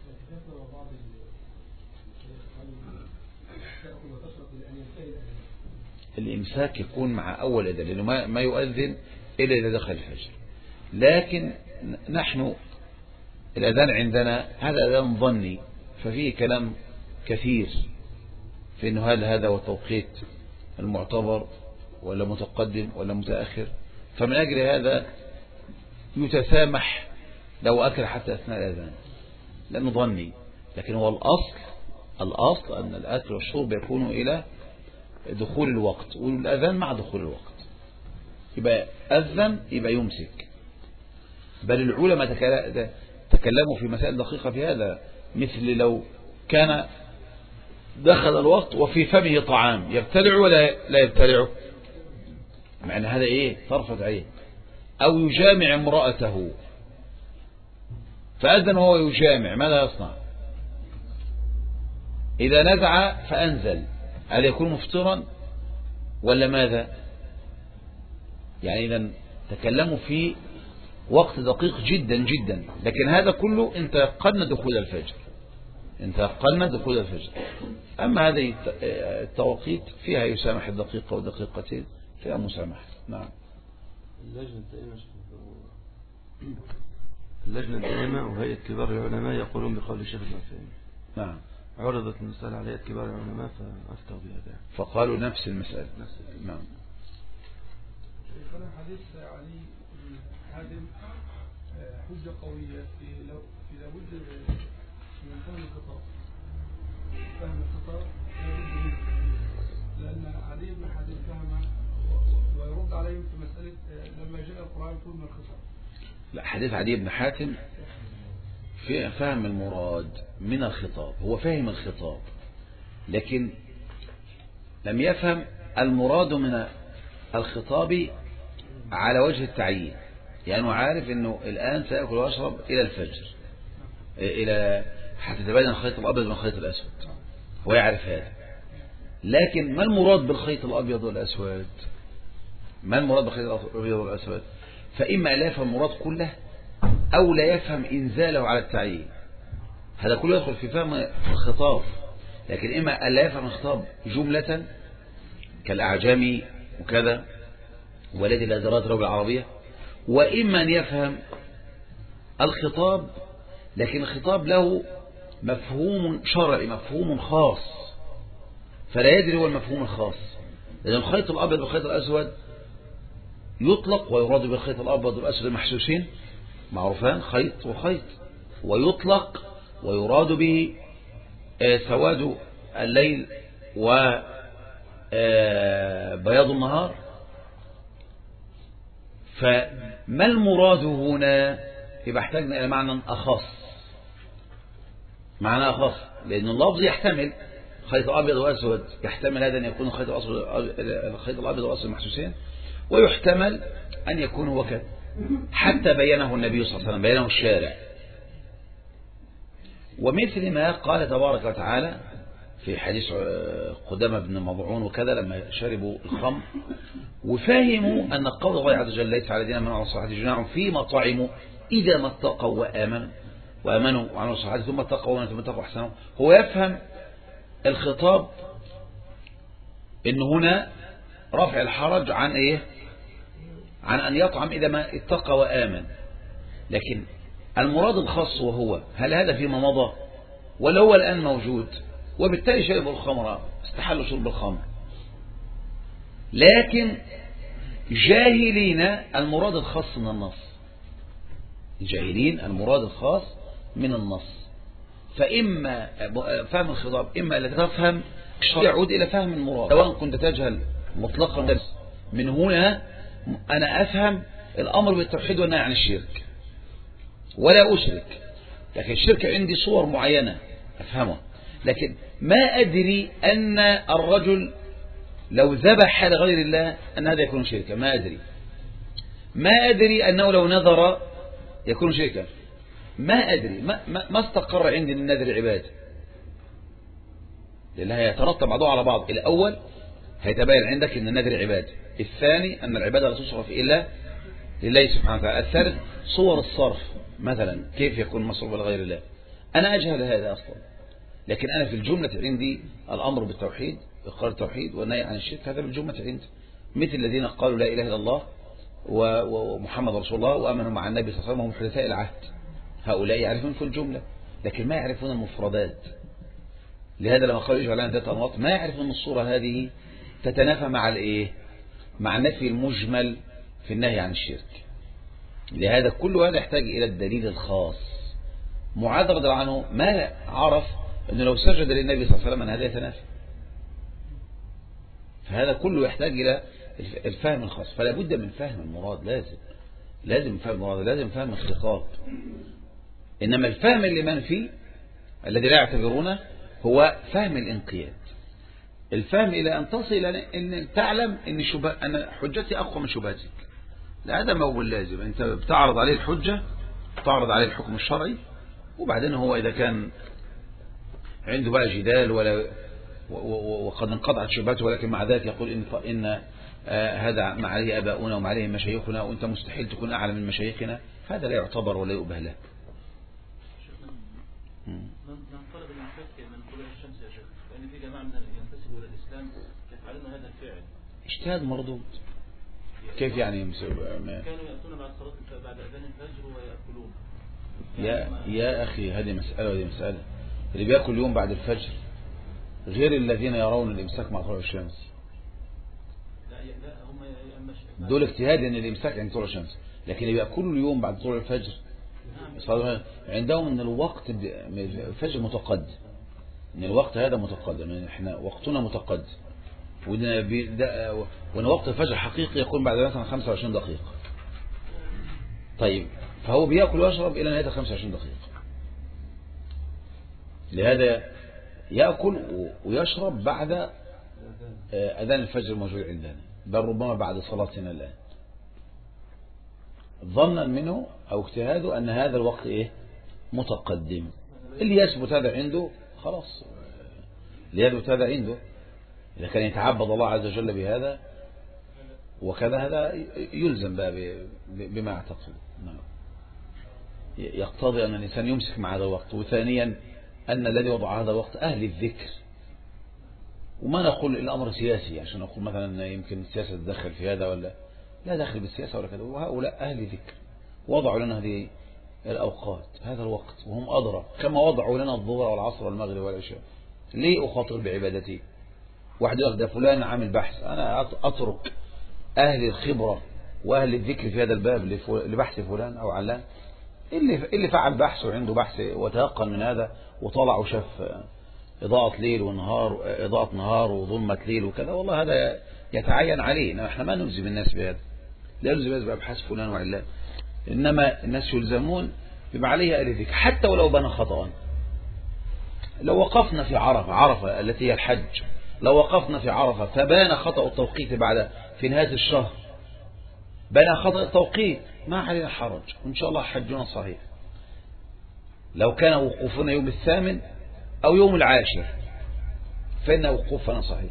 الإمساك يكون مع أول أذان لأنه ما ما يؤذن إلا إذا دخل الفجر، لكن نحن الأذان عندنا هذا أذان ظني، ففيه كلام كثير في أنه هل هذا هو التوقيت المعتبر ولا متقدم ولا متأخر، فمن أجل هذا يتسامح لو أكل حتى أثناء الأذان لأنه ظني، لكن هو الأصل الأصل أن الأكل والشرب يكون إلى دخول الوقت، والأذان مع دخول الوقت. يبقى أذن يبقى يمسك، بل العلماء تكلموا في مسائل دقيقة في هذا، مثل لو كان دخل الوقت وفي فمه طعام يبتلع ولا لا يبتلعه، معنى هذا إيه طرفة عين، أو يجامع امرأته فأذن وهو يجامع ماذا يصنع؟ إذا نزع فأنزل هل يكون مفطرا ولا ماذا؟ يعني إذا تكلموا في وقت دقيق جدا جدا، لكن هذا كله انت قلنا دخول الفجر، انت قلنا دخول الفجر. أما هذه التوقيت فيها يسامح الدقيقة والدقيقتين فيها مسامحة. نعم. اللجنة الدائمة اللجنة الدائمة وهيئة كبار العلماء يقولون بقول الشيخ ابن عثيمين. نعم. عرضت المسألة على هيئة كبار العلماء فأفتوا بها، فقالوا نفس المسألة. نعم. كان حديث علي بن حاتم حجة قوية في لو في لابد من فهم الخطاب، فهم الخطاب لأن علي بن حاتم فهم ويرد عليهم في مسألة لما جاء القرآن كل من الخطاب. لا، حديث علي بن حاتم في فهم المراد من الخطاب، هو فهم الخطاب لكن لم يفهم المراد من الخطاب على وجه التعيين، يعني عارف انه الآن سيأكل ويشرب إلى الفجر، إلى حتى تبين الخيط الأبيض من الخيط الأسود، هو يعرف هذا، لكن ما المراد بالخيط الأبيض والأسود؟ ما المراد بالخيط الأبيض والأسود؟ فإما لا يفهم المراد كله أو لا يفهم إنزاله على التعيين. هذا كله يدخل في فهم الخطاب، لكن إما لا يفهم الخطاب جملة كالأعجمي وكذا والذي لا دراسة له بالعربية، وإما أن يفهم الخطاب لكن الخطاب له مفهوم شرعي مفهوم خاص فلا يدري هو المفهوم الخاص. لأن الخيط الأبيض والخيط الأسود يطلق ويراد بالخيط الأبيض والأسود المحسوسين معروفان خيط وخيط، ويطلق ويراد به سواد الليل وبياض النهار. فما المراد هنا؟ يبقى احتاجنا إلى معنى أخص، معنى أخص، لأن اللفظ يحتمل خيط أبيض وأسود، يحتمل هذا أن يكون الخيط الخيط الأبيض والأسود محسوسين، ويحتمل أن يكون هو كذا، حتى بينه النبي صلى الله عليه وسلم، بينه الشارع. ومثل ما قال تبارك وتعالى في حديث قدامة بن مضعون وكذا لما شربوا الخمر وفهموا أن قول الله عز وجل ليس على الذين آمنوا وعملوا الصالحات جناح فيما طعموا إذا ما اتقوا وآمنوا وآمنوا وعملوا الصالحات ثم اتقوا وآمنوا ثم اتقوا وأحسنوا. هو يفهم الخطاب إن هنا رفع الحرج عن إيه؟ عن أن يطعم إذا ما اتقى وآمن، لكن المراد الخاص وهو هل هذا فيما مضى ولا هو الآن موجود؟ وبالتالي شربوا الخمر استحلوا شرب الخمر، لكن جاهلين المراد الخاص من النص، جاهلين المراد الخاص من النص. فإما فهم الخطاب إما لا تفهم يعود إلى فهم المراد. سواء كنت تجهل مطلقا من هنا أنا أفهم الأمر بالتوحيد والنهي عن الشرك ولا أشرك، لكن الشرك عندي صور معينة أفهمها، لكن ما أدري أن الرجل لو ذبح لغير الله أن هذا يكون شركا، ما أدري ما أدري أنه لو نذر يكون شركا، ما أدري ما, ما, ما استقر عندي من النذر عبادة، لأنها يترتب بعضها على بعض. الأول هيتبين عندك أن النذر عبادة، الثاني أن العبادة لا تصرف إلا لله سبحانه وتعالى، الثالث صور الصرف مثلا كيف يكون مصروف لغير الله. أنا أجهل هذا أصلا، لكن أنا في الجملة عندي الأمر بالتوحيد إقرار التوحيد والنهي عن الشرك، هذا بالجملة عندي. مثل الذين قالوا لا إله إلا الله ومحمد رسول الله وآمنوا مع النبي صلى الله عليه وسلم وهم حدثاء العهد، هؤلاء يعرفون في الجملة لكن ما يعرفون المفردات. لهذا لما قالوا يجعل لنا ذات أنواط ما يعرفون الصورة هذه تتنافى مع الإيه؟ مع النفي المجمل في النهي عن الشرك. لهذا كل هذا يحتاج إلى الدليل الخاص. معاذ رضي الله عنه ما عرف أنه لو سجد للنبي صلى الله عليه وسلم أن هذا يتنافى، فهذا كله يحتاج إلى الفهم الخاص. فلا بد من فهم المراد، لازم لازم فهم المراد، لازم فهم الخطاب. إنما الفهم اللي منفي الذي لا يعتبرونه هو فهم الانقياد، الفهم إلى أن تصل إلى أن تعلم أن, شبه أن حجتي أقوى من شبهتك. لا هذا ما هو اللازم، أنت بتعرض عليه الحجة، تعرض عليه الحكم الشرعي، وبعدين هو إذا كان عنده بقى جدال ولا وقد انقطعت شبهته ولكن مع ذلك يقول إن, إن هذا ما عليه أباؤنا وما عليه مشايخنا وأنت مستحيل تكون أعلى من مشايخنا، هذا لا يعتبر ولا يؤبه له. من طلب المنفك من طلوع الشمس يا شيخ، لأن في جماعة من ينتسبوا إلى الإسلام يفعلون هذا الفعل. اجتهاد مردود. كيف يعني؟ كانوا يأتون بعد صلاة بعد أذان الفجر ويأكلون. يا يا أخي هذه مسألة وهذه مسألة. اللي بيأكل يوم بعد الفجر غير الذين يرون الإمساك مع طلوع الشمس. لا لا هم دول اجتهاد ان الإمساك عند طلوع الشمس، لكن اللي بيأكلوا اليوم بعد طلوع الفجر عندهم ان الوقت الفجر متقدم، ان الوقت هذا متقدم، احنا وقتنا متقدم، وان وقت الفجر حقيقي يكون بعد مثلا خمسة وعشرين دقيقة. طيب فهو بيأكل ويشرب الى نهاية خمسة وعشرين دقيقة، لهذا يأكل ويشرب بعد أذان الفجر الموجود عندنا، بل ربما بعد صلاتنا الآن، ظنا منه أو اجتهاده أن هذا الوقت إيه؟ متقدم. اللي يثبت هذا عنده خلاص، اللي يثبت هذا عنده إذا كان يتعبد الله عز وجل بهذا وكذا هذا يلزم بقى بما اعتقد. نعم. يقتضي أن الإنسان يمسك مع هذا الوقت. وثانيا أن الذي وضع هذا الوقت أهل الذكر، وما نقول الأمر سياسي عشان نقول مثلا يمكن السياسة تدخل في هذا ولا لا داخل بالسياسة ولا كذا. وهؤلاء أهل ذكر وضعوا لنا هذه الأوقات هذا الوقت وهم أدرى، كما وضعوا لنا الظهر والعصر والمغرب والعشاء. ليه أخاطر بعبادتي؟ واحد يقول ده فلان عامل بحث، أنا أترك أهل الخبرة وأهل الذكر في هذا الباب لبحث فلان أو علان؟ اللي اللي فعل بحث وعنده بحث وتيقن من هذا وطلع وشاف إضاءة ليل ونهار، إضاءة نهار وظلمة ليل وكذا، والله هذا يتعين عليه. احنا ما نلزم الناس بهذا، لا يلزم الناس بأبحاث فلان وعلان، إنما الناس يلزمون بما عليه أهل الذكر حتى ولو بنى خطأ. لو وقفنا في عرفة عرفة التي هي الحج، لو وقفنا في عرفة فبان خطأ التوقيت بعد في نهاية الشهر، بان خطأ التوقيت، ما علينا حرج، وإن شاء الله حجنا صحيح. لو كان وقوفنا يوم الثامن أو يوم العاشر فإن وقوفنا صحيح.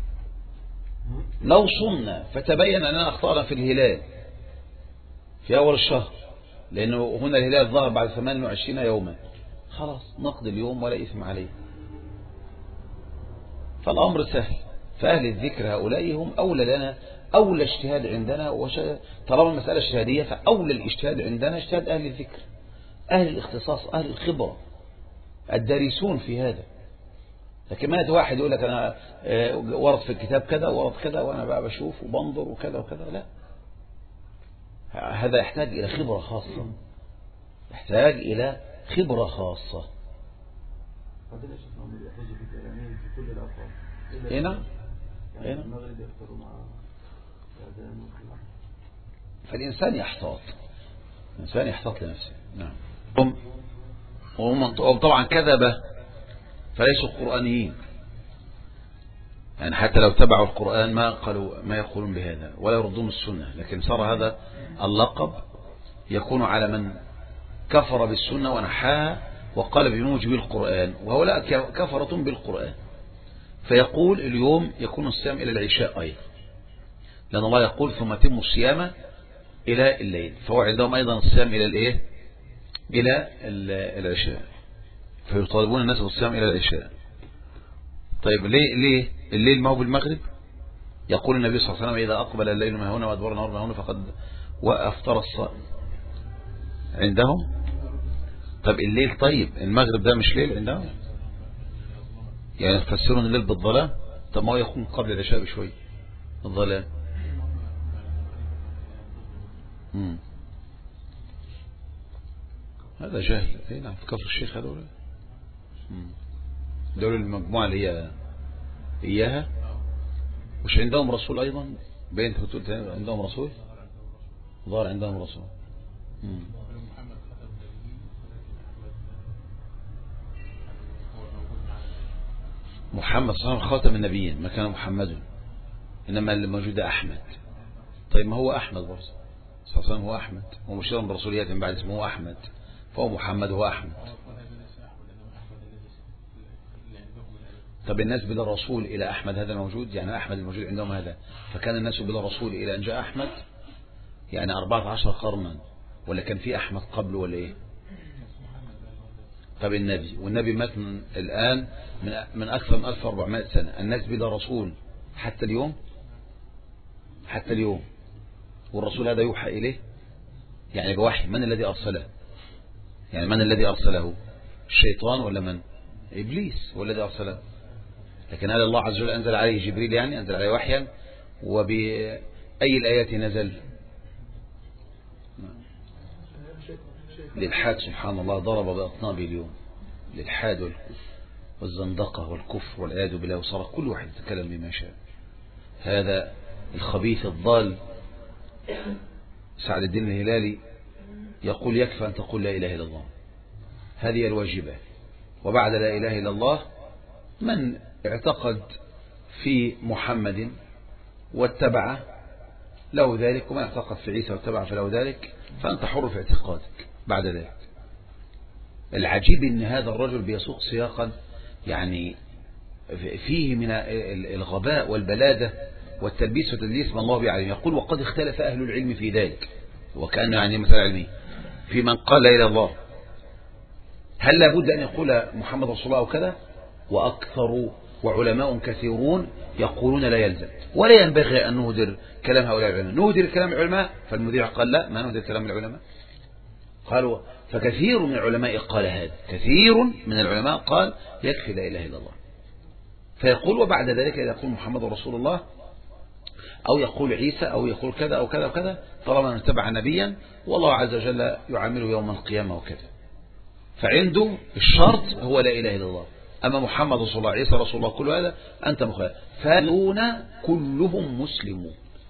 لو صمنا فتبين أننا أخطأنا في الهلال في أول الشهر، لأنه هنا الهلال ظهر بعد ثمانية وعشرين يوما، خلاص نقضي اليوم ولا إثم عليه. فالأمر سهل. فأهل الذكر هؤلاء هم أولى لنا، أولى اجتهاد عندنا، وش... طالما المسألة اجتهادية فأولى الاجتهاد عندنا اجتهاد أهل الذكر، أهل الاختصاص، أهل الخبرة، الدارسون في هذا. لكن ما واحد يقول لك أنا ورد في الكتاب كذا ورد كذا وأنا بقى بشوف وبنظر وكذا وكذا، لا، هذا يحتاج إلى خبرة خاصة، يحتاج إلى خبرة خاصة. هنا هنا فالإنسان يحتاط، الإنسان يحتاط لنفسه. نعم. وهم طبعا كذبة فليسوا قرآنيين، يعني حتى لو تبعوا القرآن ما قالوا ما يقولون بهذا ولا يردون السنة، لكن صار هذا اللقب يكون على من كفر بالسنة ونحاها وقال بموجب القرآن، وهؤلاء كفرة بالقرآن. فيقول اليوم يكون الصيام إلى العشاء أيضا، لأن الله يقول ثم تموا الصيام إلى الليل، فهو عندهم أيضا الصيام إلى الإيه؟ إلى العشاء، فيطالبون الناس بالصيام إلى العشاء. طيب ليه ليه الليل ما هو بالمغرب؟ يقول النبي صلى الله عليه وسلم إذا أقبل الليل ما هنا وأدبر النهار ما هنا فقد وأفطر الصائم عندهم. طب الليل، طيب المغرب ده مش ليل عندهم؟ يعني تفسرون الليل بالظلام؟ طب ما هو يكون قبل العشاء بشوي الظلام. مم. هذا جاهل. اي نعم، في كفر الشيخ هذول دول المجموعة اللي هي إياها. مش عندهم رسول أيضا؟ بين تقول عندهم رسول، ظهر عندهم رسول. مم. محمد صلى الله عليه وسلم خاتم النبيين، ما كان محمد، إنما اللي موجود أحمد. طيب ما هو أحمد برضه صلى الله عليه وسلم، هو أحمد ومشيرا برسوليات بعد اسمه أحمد، فهو محمد هو أحمد. طب الناس بلا رسول إلى أحمد هذا موجود، يعني أحمد الموجود عندهم هذا، فكان الناس بلا رسول إلى أن جاء أحمد، يعني أربعة عشر قرنا، ولا كان في أحمد قبله ولا إيه؟ طب النبي، والنبي مات من الآن من من أكثر من ألف وأربعمائة سنة، الناس بلا رسول حتى اليوم، حتى اليوم، والرسول هذا يوحى إليه يعني بوحي. من الذي أرسله؟ يعني من الذي أرسله؟ الشيطان ولا من؟ إبليس هو الذي أرسله. لكن هذا الله عز وجل أنزل عليه جبريل، يعني أنزل عليه وحيا. وبأي الآيات نزل؟ للحاد، سبحان الله، ضرب بأطنابه اليوم للحاد والزندقة والكفر والعياذ بالله، وصار كل واحد يتكلم بما شاء. هذا الخبيث الضال سعد الدين الهلالي يقول يكفى أن تقول لا إله إلا الله، هذه الواجبة. وبعد لا إله إلا الله من اعتقد في محمد واتبعه له ذلك، ومن اعتقد في عيسى واتبعه فله ذلك، فأنت حر في اعتقادك بعد ذلك. العجيب ان هذا الرجل بيسوق سياقا يعني فيه من الغباء والبلادة والتلبيس وتدليس ما الله بعلم. يقول وقد اختلف أهل العلم في ذلك، وكأنه يعني مثلا علمي في من قال لا إله إلا الله، هل لابد أن يقول محمد رسول الله أو كذا؟ وأكثر وعلماء كثيرون يقولون لا يلزم ولا ينبغي أن نهدر كلام هؤلاء العلماء. نهدر كلام العلماء، فالمذيع قال لا، ما نهدر كلام العلماء. قالوا فكثير من العلماء قال هذا، كثير من العلماء قال يكفي لا إله إلا الله. فيقول وبعد ذلك إذا يقول محمد رسول الله أو يقول عيسى أو يقول كذا أو كذا وكذا، طالما اتبع نبيا والله عز وجل يعامله يوم القيامة وكذا، فعنده الشرط هو لا إله إلا الله. أما محمد رسول الله، عيسى رسول الله، كل هذا أنت مخالف. فالون كلهم مسلمون،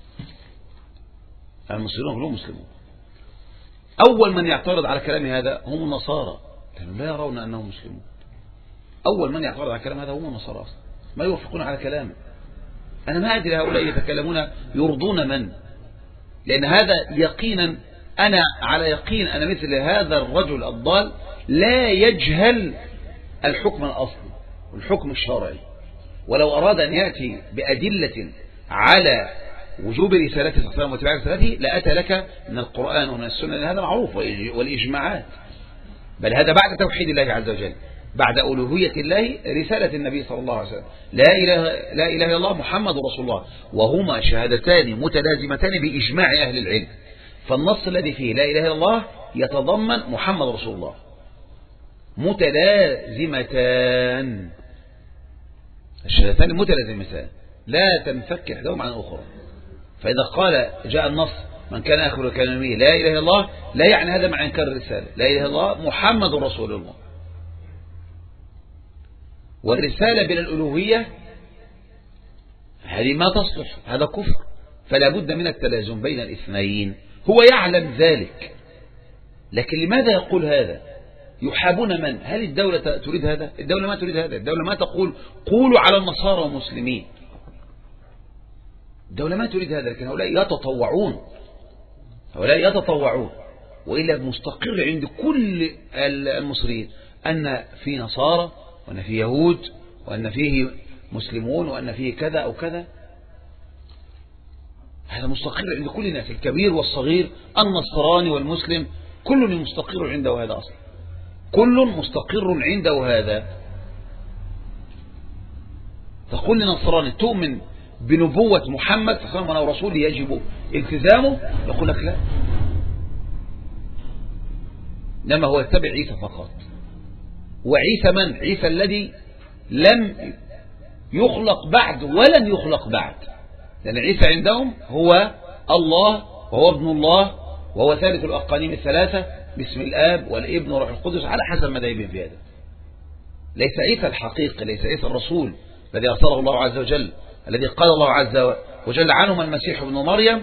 المسلمون كلهم مسلمون. أول من يعترض على كلام هذا هم النصارى، لأنهم لا يرون أنهم مسلمون. أول من يعترض على كلام هذا هم النصارى، ما يوافقون على كلامه. أنا ما أدري هؤلاء يتكلمون يرضون من، لأن هذا يقينا أنا على يقين أن مثل هذا الرجل الضال لا يجهل الحكم الأصلي والحكم الشرعي، ولو أراد أن يأتي بأدلة على وجوب رسالته صلى الله عليه وسلم واتباع رسالته لأتى لك من القرآن ومن السنة، هذا معروف، والإجماعات. بل هذا بعد توحيد الله عز وجل، بعد ألوهية الله، رسالة النبي صلى الله عليه وسلم، لا إله, لا إله إلا الله محمد رسول الله، وهما شهادتان متلازمتان بإجماع أهل العلم. فالنص الذي فيه لا إله إلا الله يتضمن محمد رسول الله، متلازمتان، الشهادتان متلازمتان لا تنفك إحداهما عن الأخرى. فإذا قال جاء النص من كان آخر كلامه لا إله إلا الله، لا يعني هذا مع إنكار الرسالة، لا إله إلا الله محمد رسول الله. والرسالة بلا الألوهية هذه ما تصلح، هذا كفر. فلا بد من التلازم بين الاثنين، هو يعلم ذلك، لكن لماذا يقول هذا؟ يحابون من؟ هل الدولة تريد هذا؟ الدولة ما تريد هذا. الدولة ما تقول قولوا على النصارى ومسلمين، الدولة ما تريد هذا، لكن هؤلاء يتطوعون، هؤلاء يتطوعون. وإلا مستقر عند كل المصريين أن في نصارى وأن في يهود وأن فيه مسلمون وأن فيه كذا أو كذا، هذا مستقر عند كل الناس، الكبير والصغير، النصراني والمسلم، كل مستقر عنده هذا أصلا، كل مستقر عنده هذا. تقول لنصراني تؤمن بنبوة محمد صلى الله عليه وسلم ورسوله يجب التزامه، يقول لك لا، إنما هو يتبع عيسى فقط. وعيسى من؟ عيسى الذي لم يخلق بعد ولن يخلق بعد، لأن عيسى عندهم هو الله وهو ابن الله وهو ثالث الأقانيم الثلاثة باسم الآب والابن والروح القدس على حسب مذاهبهم في هذا. ليس عيسى الحقيقي، ليس عيسى الرسول الذي أرسله الله عز وجل، الذي قال الله عز وجل عنهم المسيح ابن مريم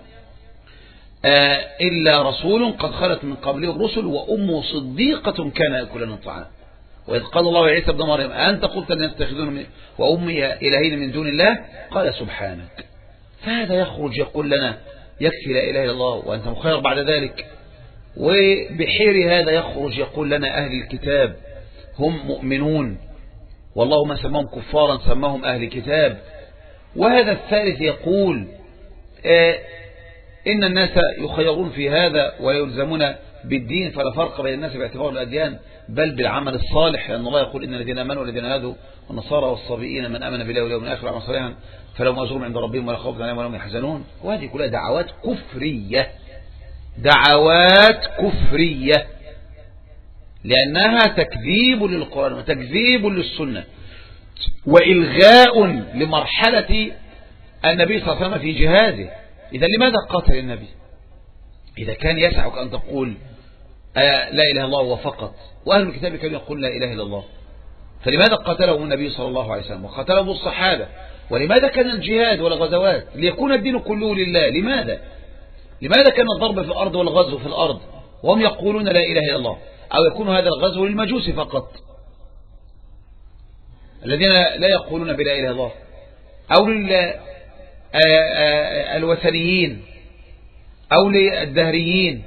آه إلا رسول قد خلت من قبله الرسل وأمه صديقة كان يأكلن الطعام. وإذ قال الله يا عيسى ابن مريم أنت قلت أن يتخذون وأمي إلهين من دون الله قال سبحانك. فهذا يخرج يقول لنا يكفي لا إله إلا الله وأنت مخير بعد ذلك. وبحير هذا يخرج يقول لنا أهل الكتاب هم مؤمنون والله ما سماهم كفارا سماهم أهل الكتاب. وهذا الثالث يقول آه إن الناس يخيرون في هذا ويلزمون بالدين فلا فرق بين الناس باعتبار الأديان بل بالعمل الصالح، لأن الله يقول إن الذين آمنوا والذين هادوا والنصارى والصابئين من آمن بالله واليوم الآخر وعمل صالحا فلهم أجرهم عند ربهم ولا خوف عليهم ولا هم يحزنون. وهذه كلها دعوات كفرية، دعوات كفرية، لأنها تكذيب للقرآن وتكذيب للسنة وإلغاء لمرحلة النبي صلى الله عليه وسلم في جهاده. إذا لماذا قاتل النبي؟ إذا كان يسعك أن تقول آه لا إله إلا الله وفقط، وأهل الكتاب كانوا يقول لا إله إلا الله، فلماذا قاتلهم النبي صلى الله عليه وسلم وقاتلهم الصحابة؟ ولماذا كان الجهاد والغزوات؟ ليكون الدين كله لله. لماذا؟ لماذا كان الضرب في الأرض والغزو في الأرض وهم يقولون لا إله إلا الله؟ أو يكون هذا الغزو للمجوس فقط الذين لا يقولون بلا إله إلا الله، أو للوثنيين أو للدهريين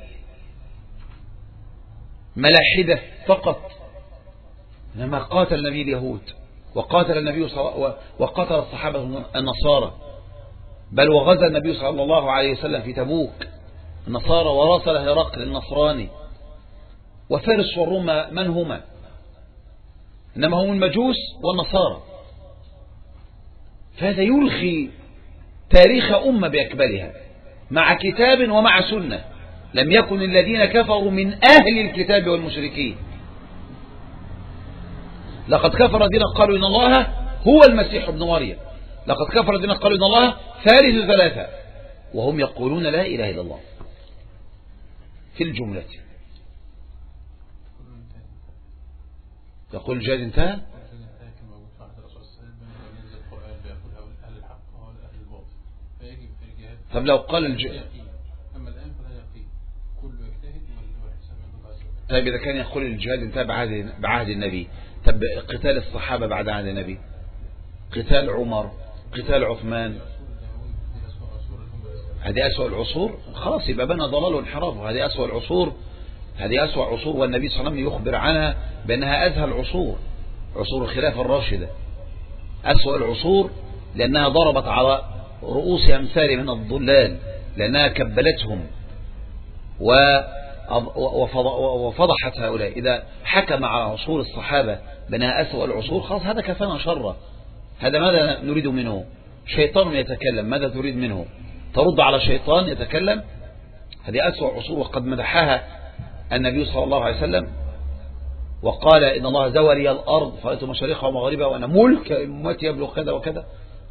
ملاحدة فقط. لما قاتل النبي اليهود وقاتل النبي وقاتل الصحابة النصارى بل وغزا النبي صلى الله عليه وسلم في تبوك النصارى وراسل هرقل النصراني. وفارس والروم من هما؟ إنما هم المجوس والنصارى. فهذا يلغي تاريخ أمة بأكملها مع كتاب ومع سنة. لم يكن الذين كفروا من أهل الكتاب والمشركين. لقد كفر الذين قالوا إن الله هو المسيح ابن مريم. لقد كفر الذين قالوا إن الله ثالث ثلاثة وهم يقولون لا إله إلا الله في الجملة. يقول الجهاد انتهى. طب لو قال الجهاد طيب إذا كان يقول الجهاد انتهى بعهد, بعهد النبي، طب قتال الصحابة بعد عهد النبي، قتال عمر، قتال عثمان، هذه أسوأ العصور. خلاص يبقى بنا ضلال وانحراف. هذه أسوأ العصور، هذه أسوأ عصور، والنبي صلى الله عليه وسلم يخبر عنها بأنها أزهى العصور، عصور الخلافة الراشدة. أسوأ العصور لأنها ضربت على رؤوس أمثال من الضلال، لأنها كبلتهم وفضحت هؤلاء. إذا حكم على عصور الصحابة بأنها أسوأ العصور خلاص هذا كفانا شره. هذا ماذا نريد منه؟ شيطان يتكلم، ماذا تريد منه؟ ترد على شيطان يتكلم؟ هذه أسوأ عصور، وقد مدحها النبي صلى الله عليه وسلم وقال إن الله زوى لي الأرض فرأيت مشارقها ومغاربها وأنا ملك أمتي يبلغ كذا وكذا.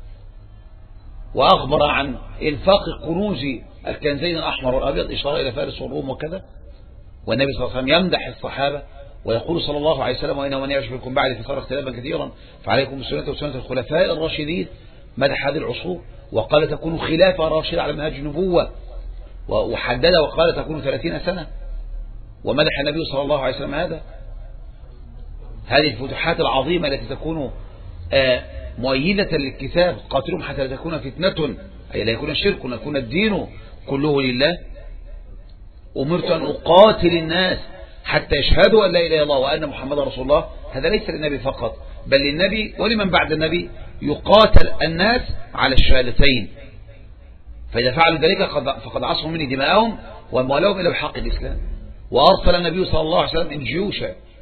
وأخبر عن إنفاق كنوز الكنزين الأحمر والأبيض إشارة إلى فارس والروم وكذا. والنبي صلى الله عليه وسلم يمدح الصحابة ويقول صلى الله عليه وسلم وإنه من يعش منكم بعد فصار اختلافا كثيرا فعليكم بسنتي وسنة الخلفاء الراشدين. مدح هذه العصور وقال تكون خلافة راشدة على منهج النبوة، وحدد وقال تكون ثلاثين سنة. ومدح النبي صلى الله عليه وسلم هذا هذه الفتوحات العظيمة التي تكون مؤيدة للكتاب. قاتلهم حتى لا تكون فتنة، أي لا يكون الشرك ويكون الدين كله لله. أمرت أن أقاتل الناس حتى يشهدوا أن لا إله إلا الله وأن محمد رسول الله. هذا ليس للنبي فقط بل للنبي ولمن بعد النبي. يقاتل الناس على الشهادتين، فإذا فعلوا ذلك فقد عصوا مني دماءهم وأموالهم إلى بحق الإسلام. وأرسل النبي صلى الله عليه وسلم الجيوش،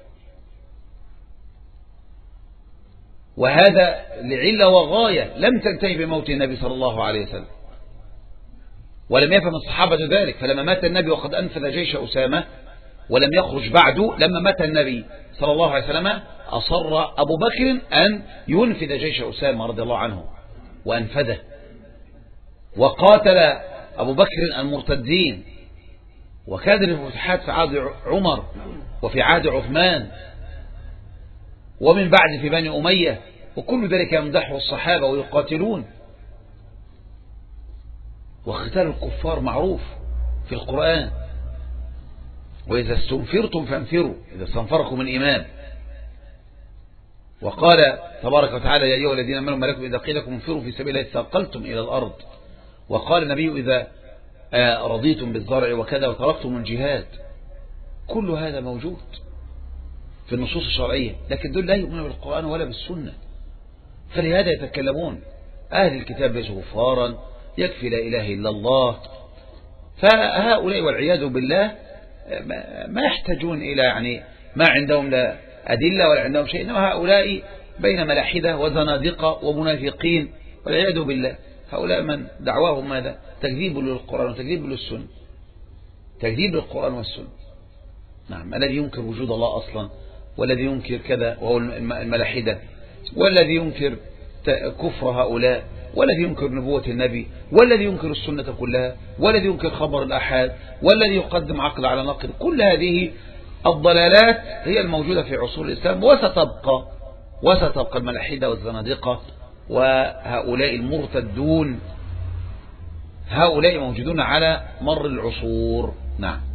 وهذا لعلة وغاية لم تنتهي بموت النبي صلى الله عليه وسلم، ولم يفهم الصحابة ذلك. فلما مات النبي وقد أنفذ جيش أسامة ولم يخرج بعده، لما مات النبي صلى الله عليه وسلم أصر أبو بكر أن ينفذ جيش أسامة رضي الله عنه وأنفذه، وقاتل أبو بكر المرتدين. وكان الفتوحات في عهد عمر وفي عهد عثمان ومن بعد في بني أمية، وكل ذلك يمدحه الصحابة ويقاتلون. وقتال الكفار معروف في القرآن، وإذا استنفرتم فانفروا إذا استنفركم الإمام. وقال تبارك وتعالى يا أيها الذين آمنوا ما لكم إذا قيل لكم انفروا في سبيل الله ثقلتم إلى الأرض. وقال النبي إذا رضيتم بالزرع وكذا وتركتم الجهاد. كل هذا موجود في النصوص الشرعية، لكن دول لا يؤمنون بالقرآن ولا بالسنة، فلهذا يتكلمون. أهل الكتاب ليسوا كفارا، يكفي لا إله إلا الله. فهؤلاء والعياذ بالله ما يحتاجون إلى يعني ما عندهم لا أدلة ولا عندهم شيء، إنما هؤلاء بين ملاحدة وزنادقة ومنافقين والعياذ بالله. هؤلاء من دعواهم ماذا؟ تكذيب للقرآن وتكذيب للسنة، تكذيب للقرآن والسنة. نعم، الذي ينكر وجود الله أصلا، والذي ينكر كذا وهو الملاحدة، والذي ينكر كفر هؤلاء، والذي ينكر نبوة النبي، والذي ينكر السنة كلها، والذي ينكر خبر الأحاد، والذي يقدم عقل على نقل. كل هذه الضلالات هي الموجودة في عصور الإسلام، وستبقى وستبقى الملاحدة والزنادقة وهؤلاء المرتدون، هؤلاء موجودون على مر العصور. نعم.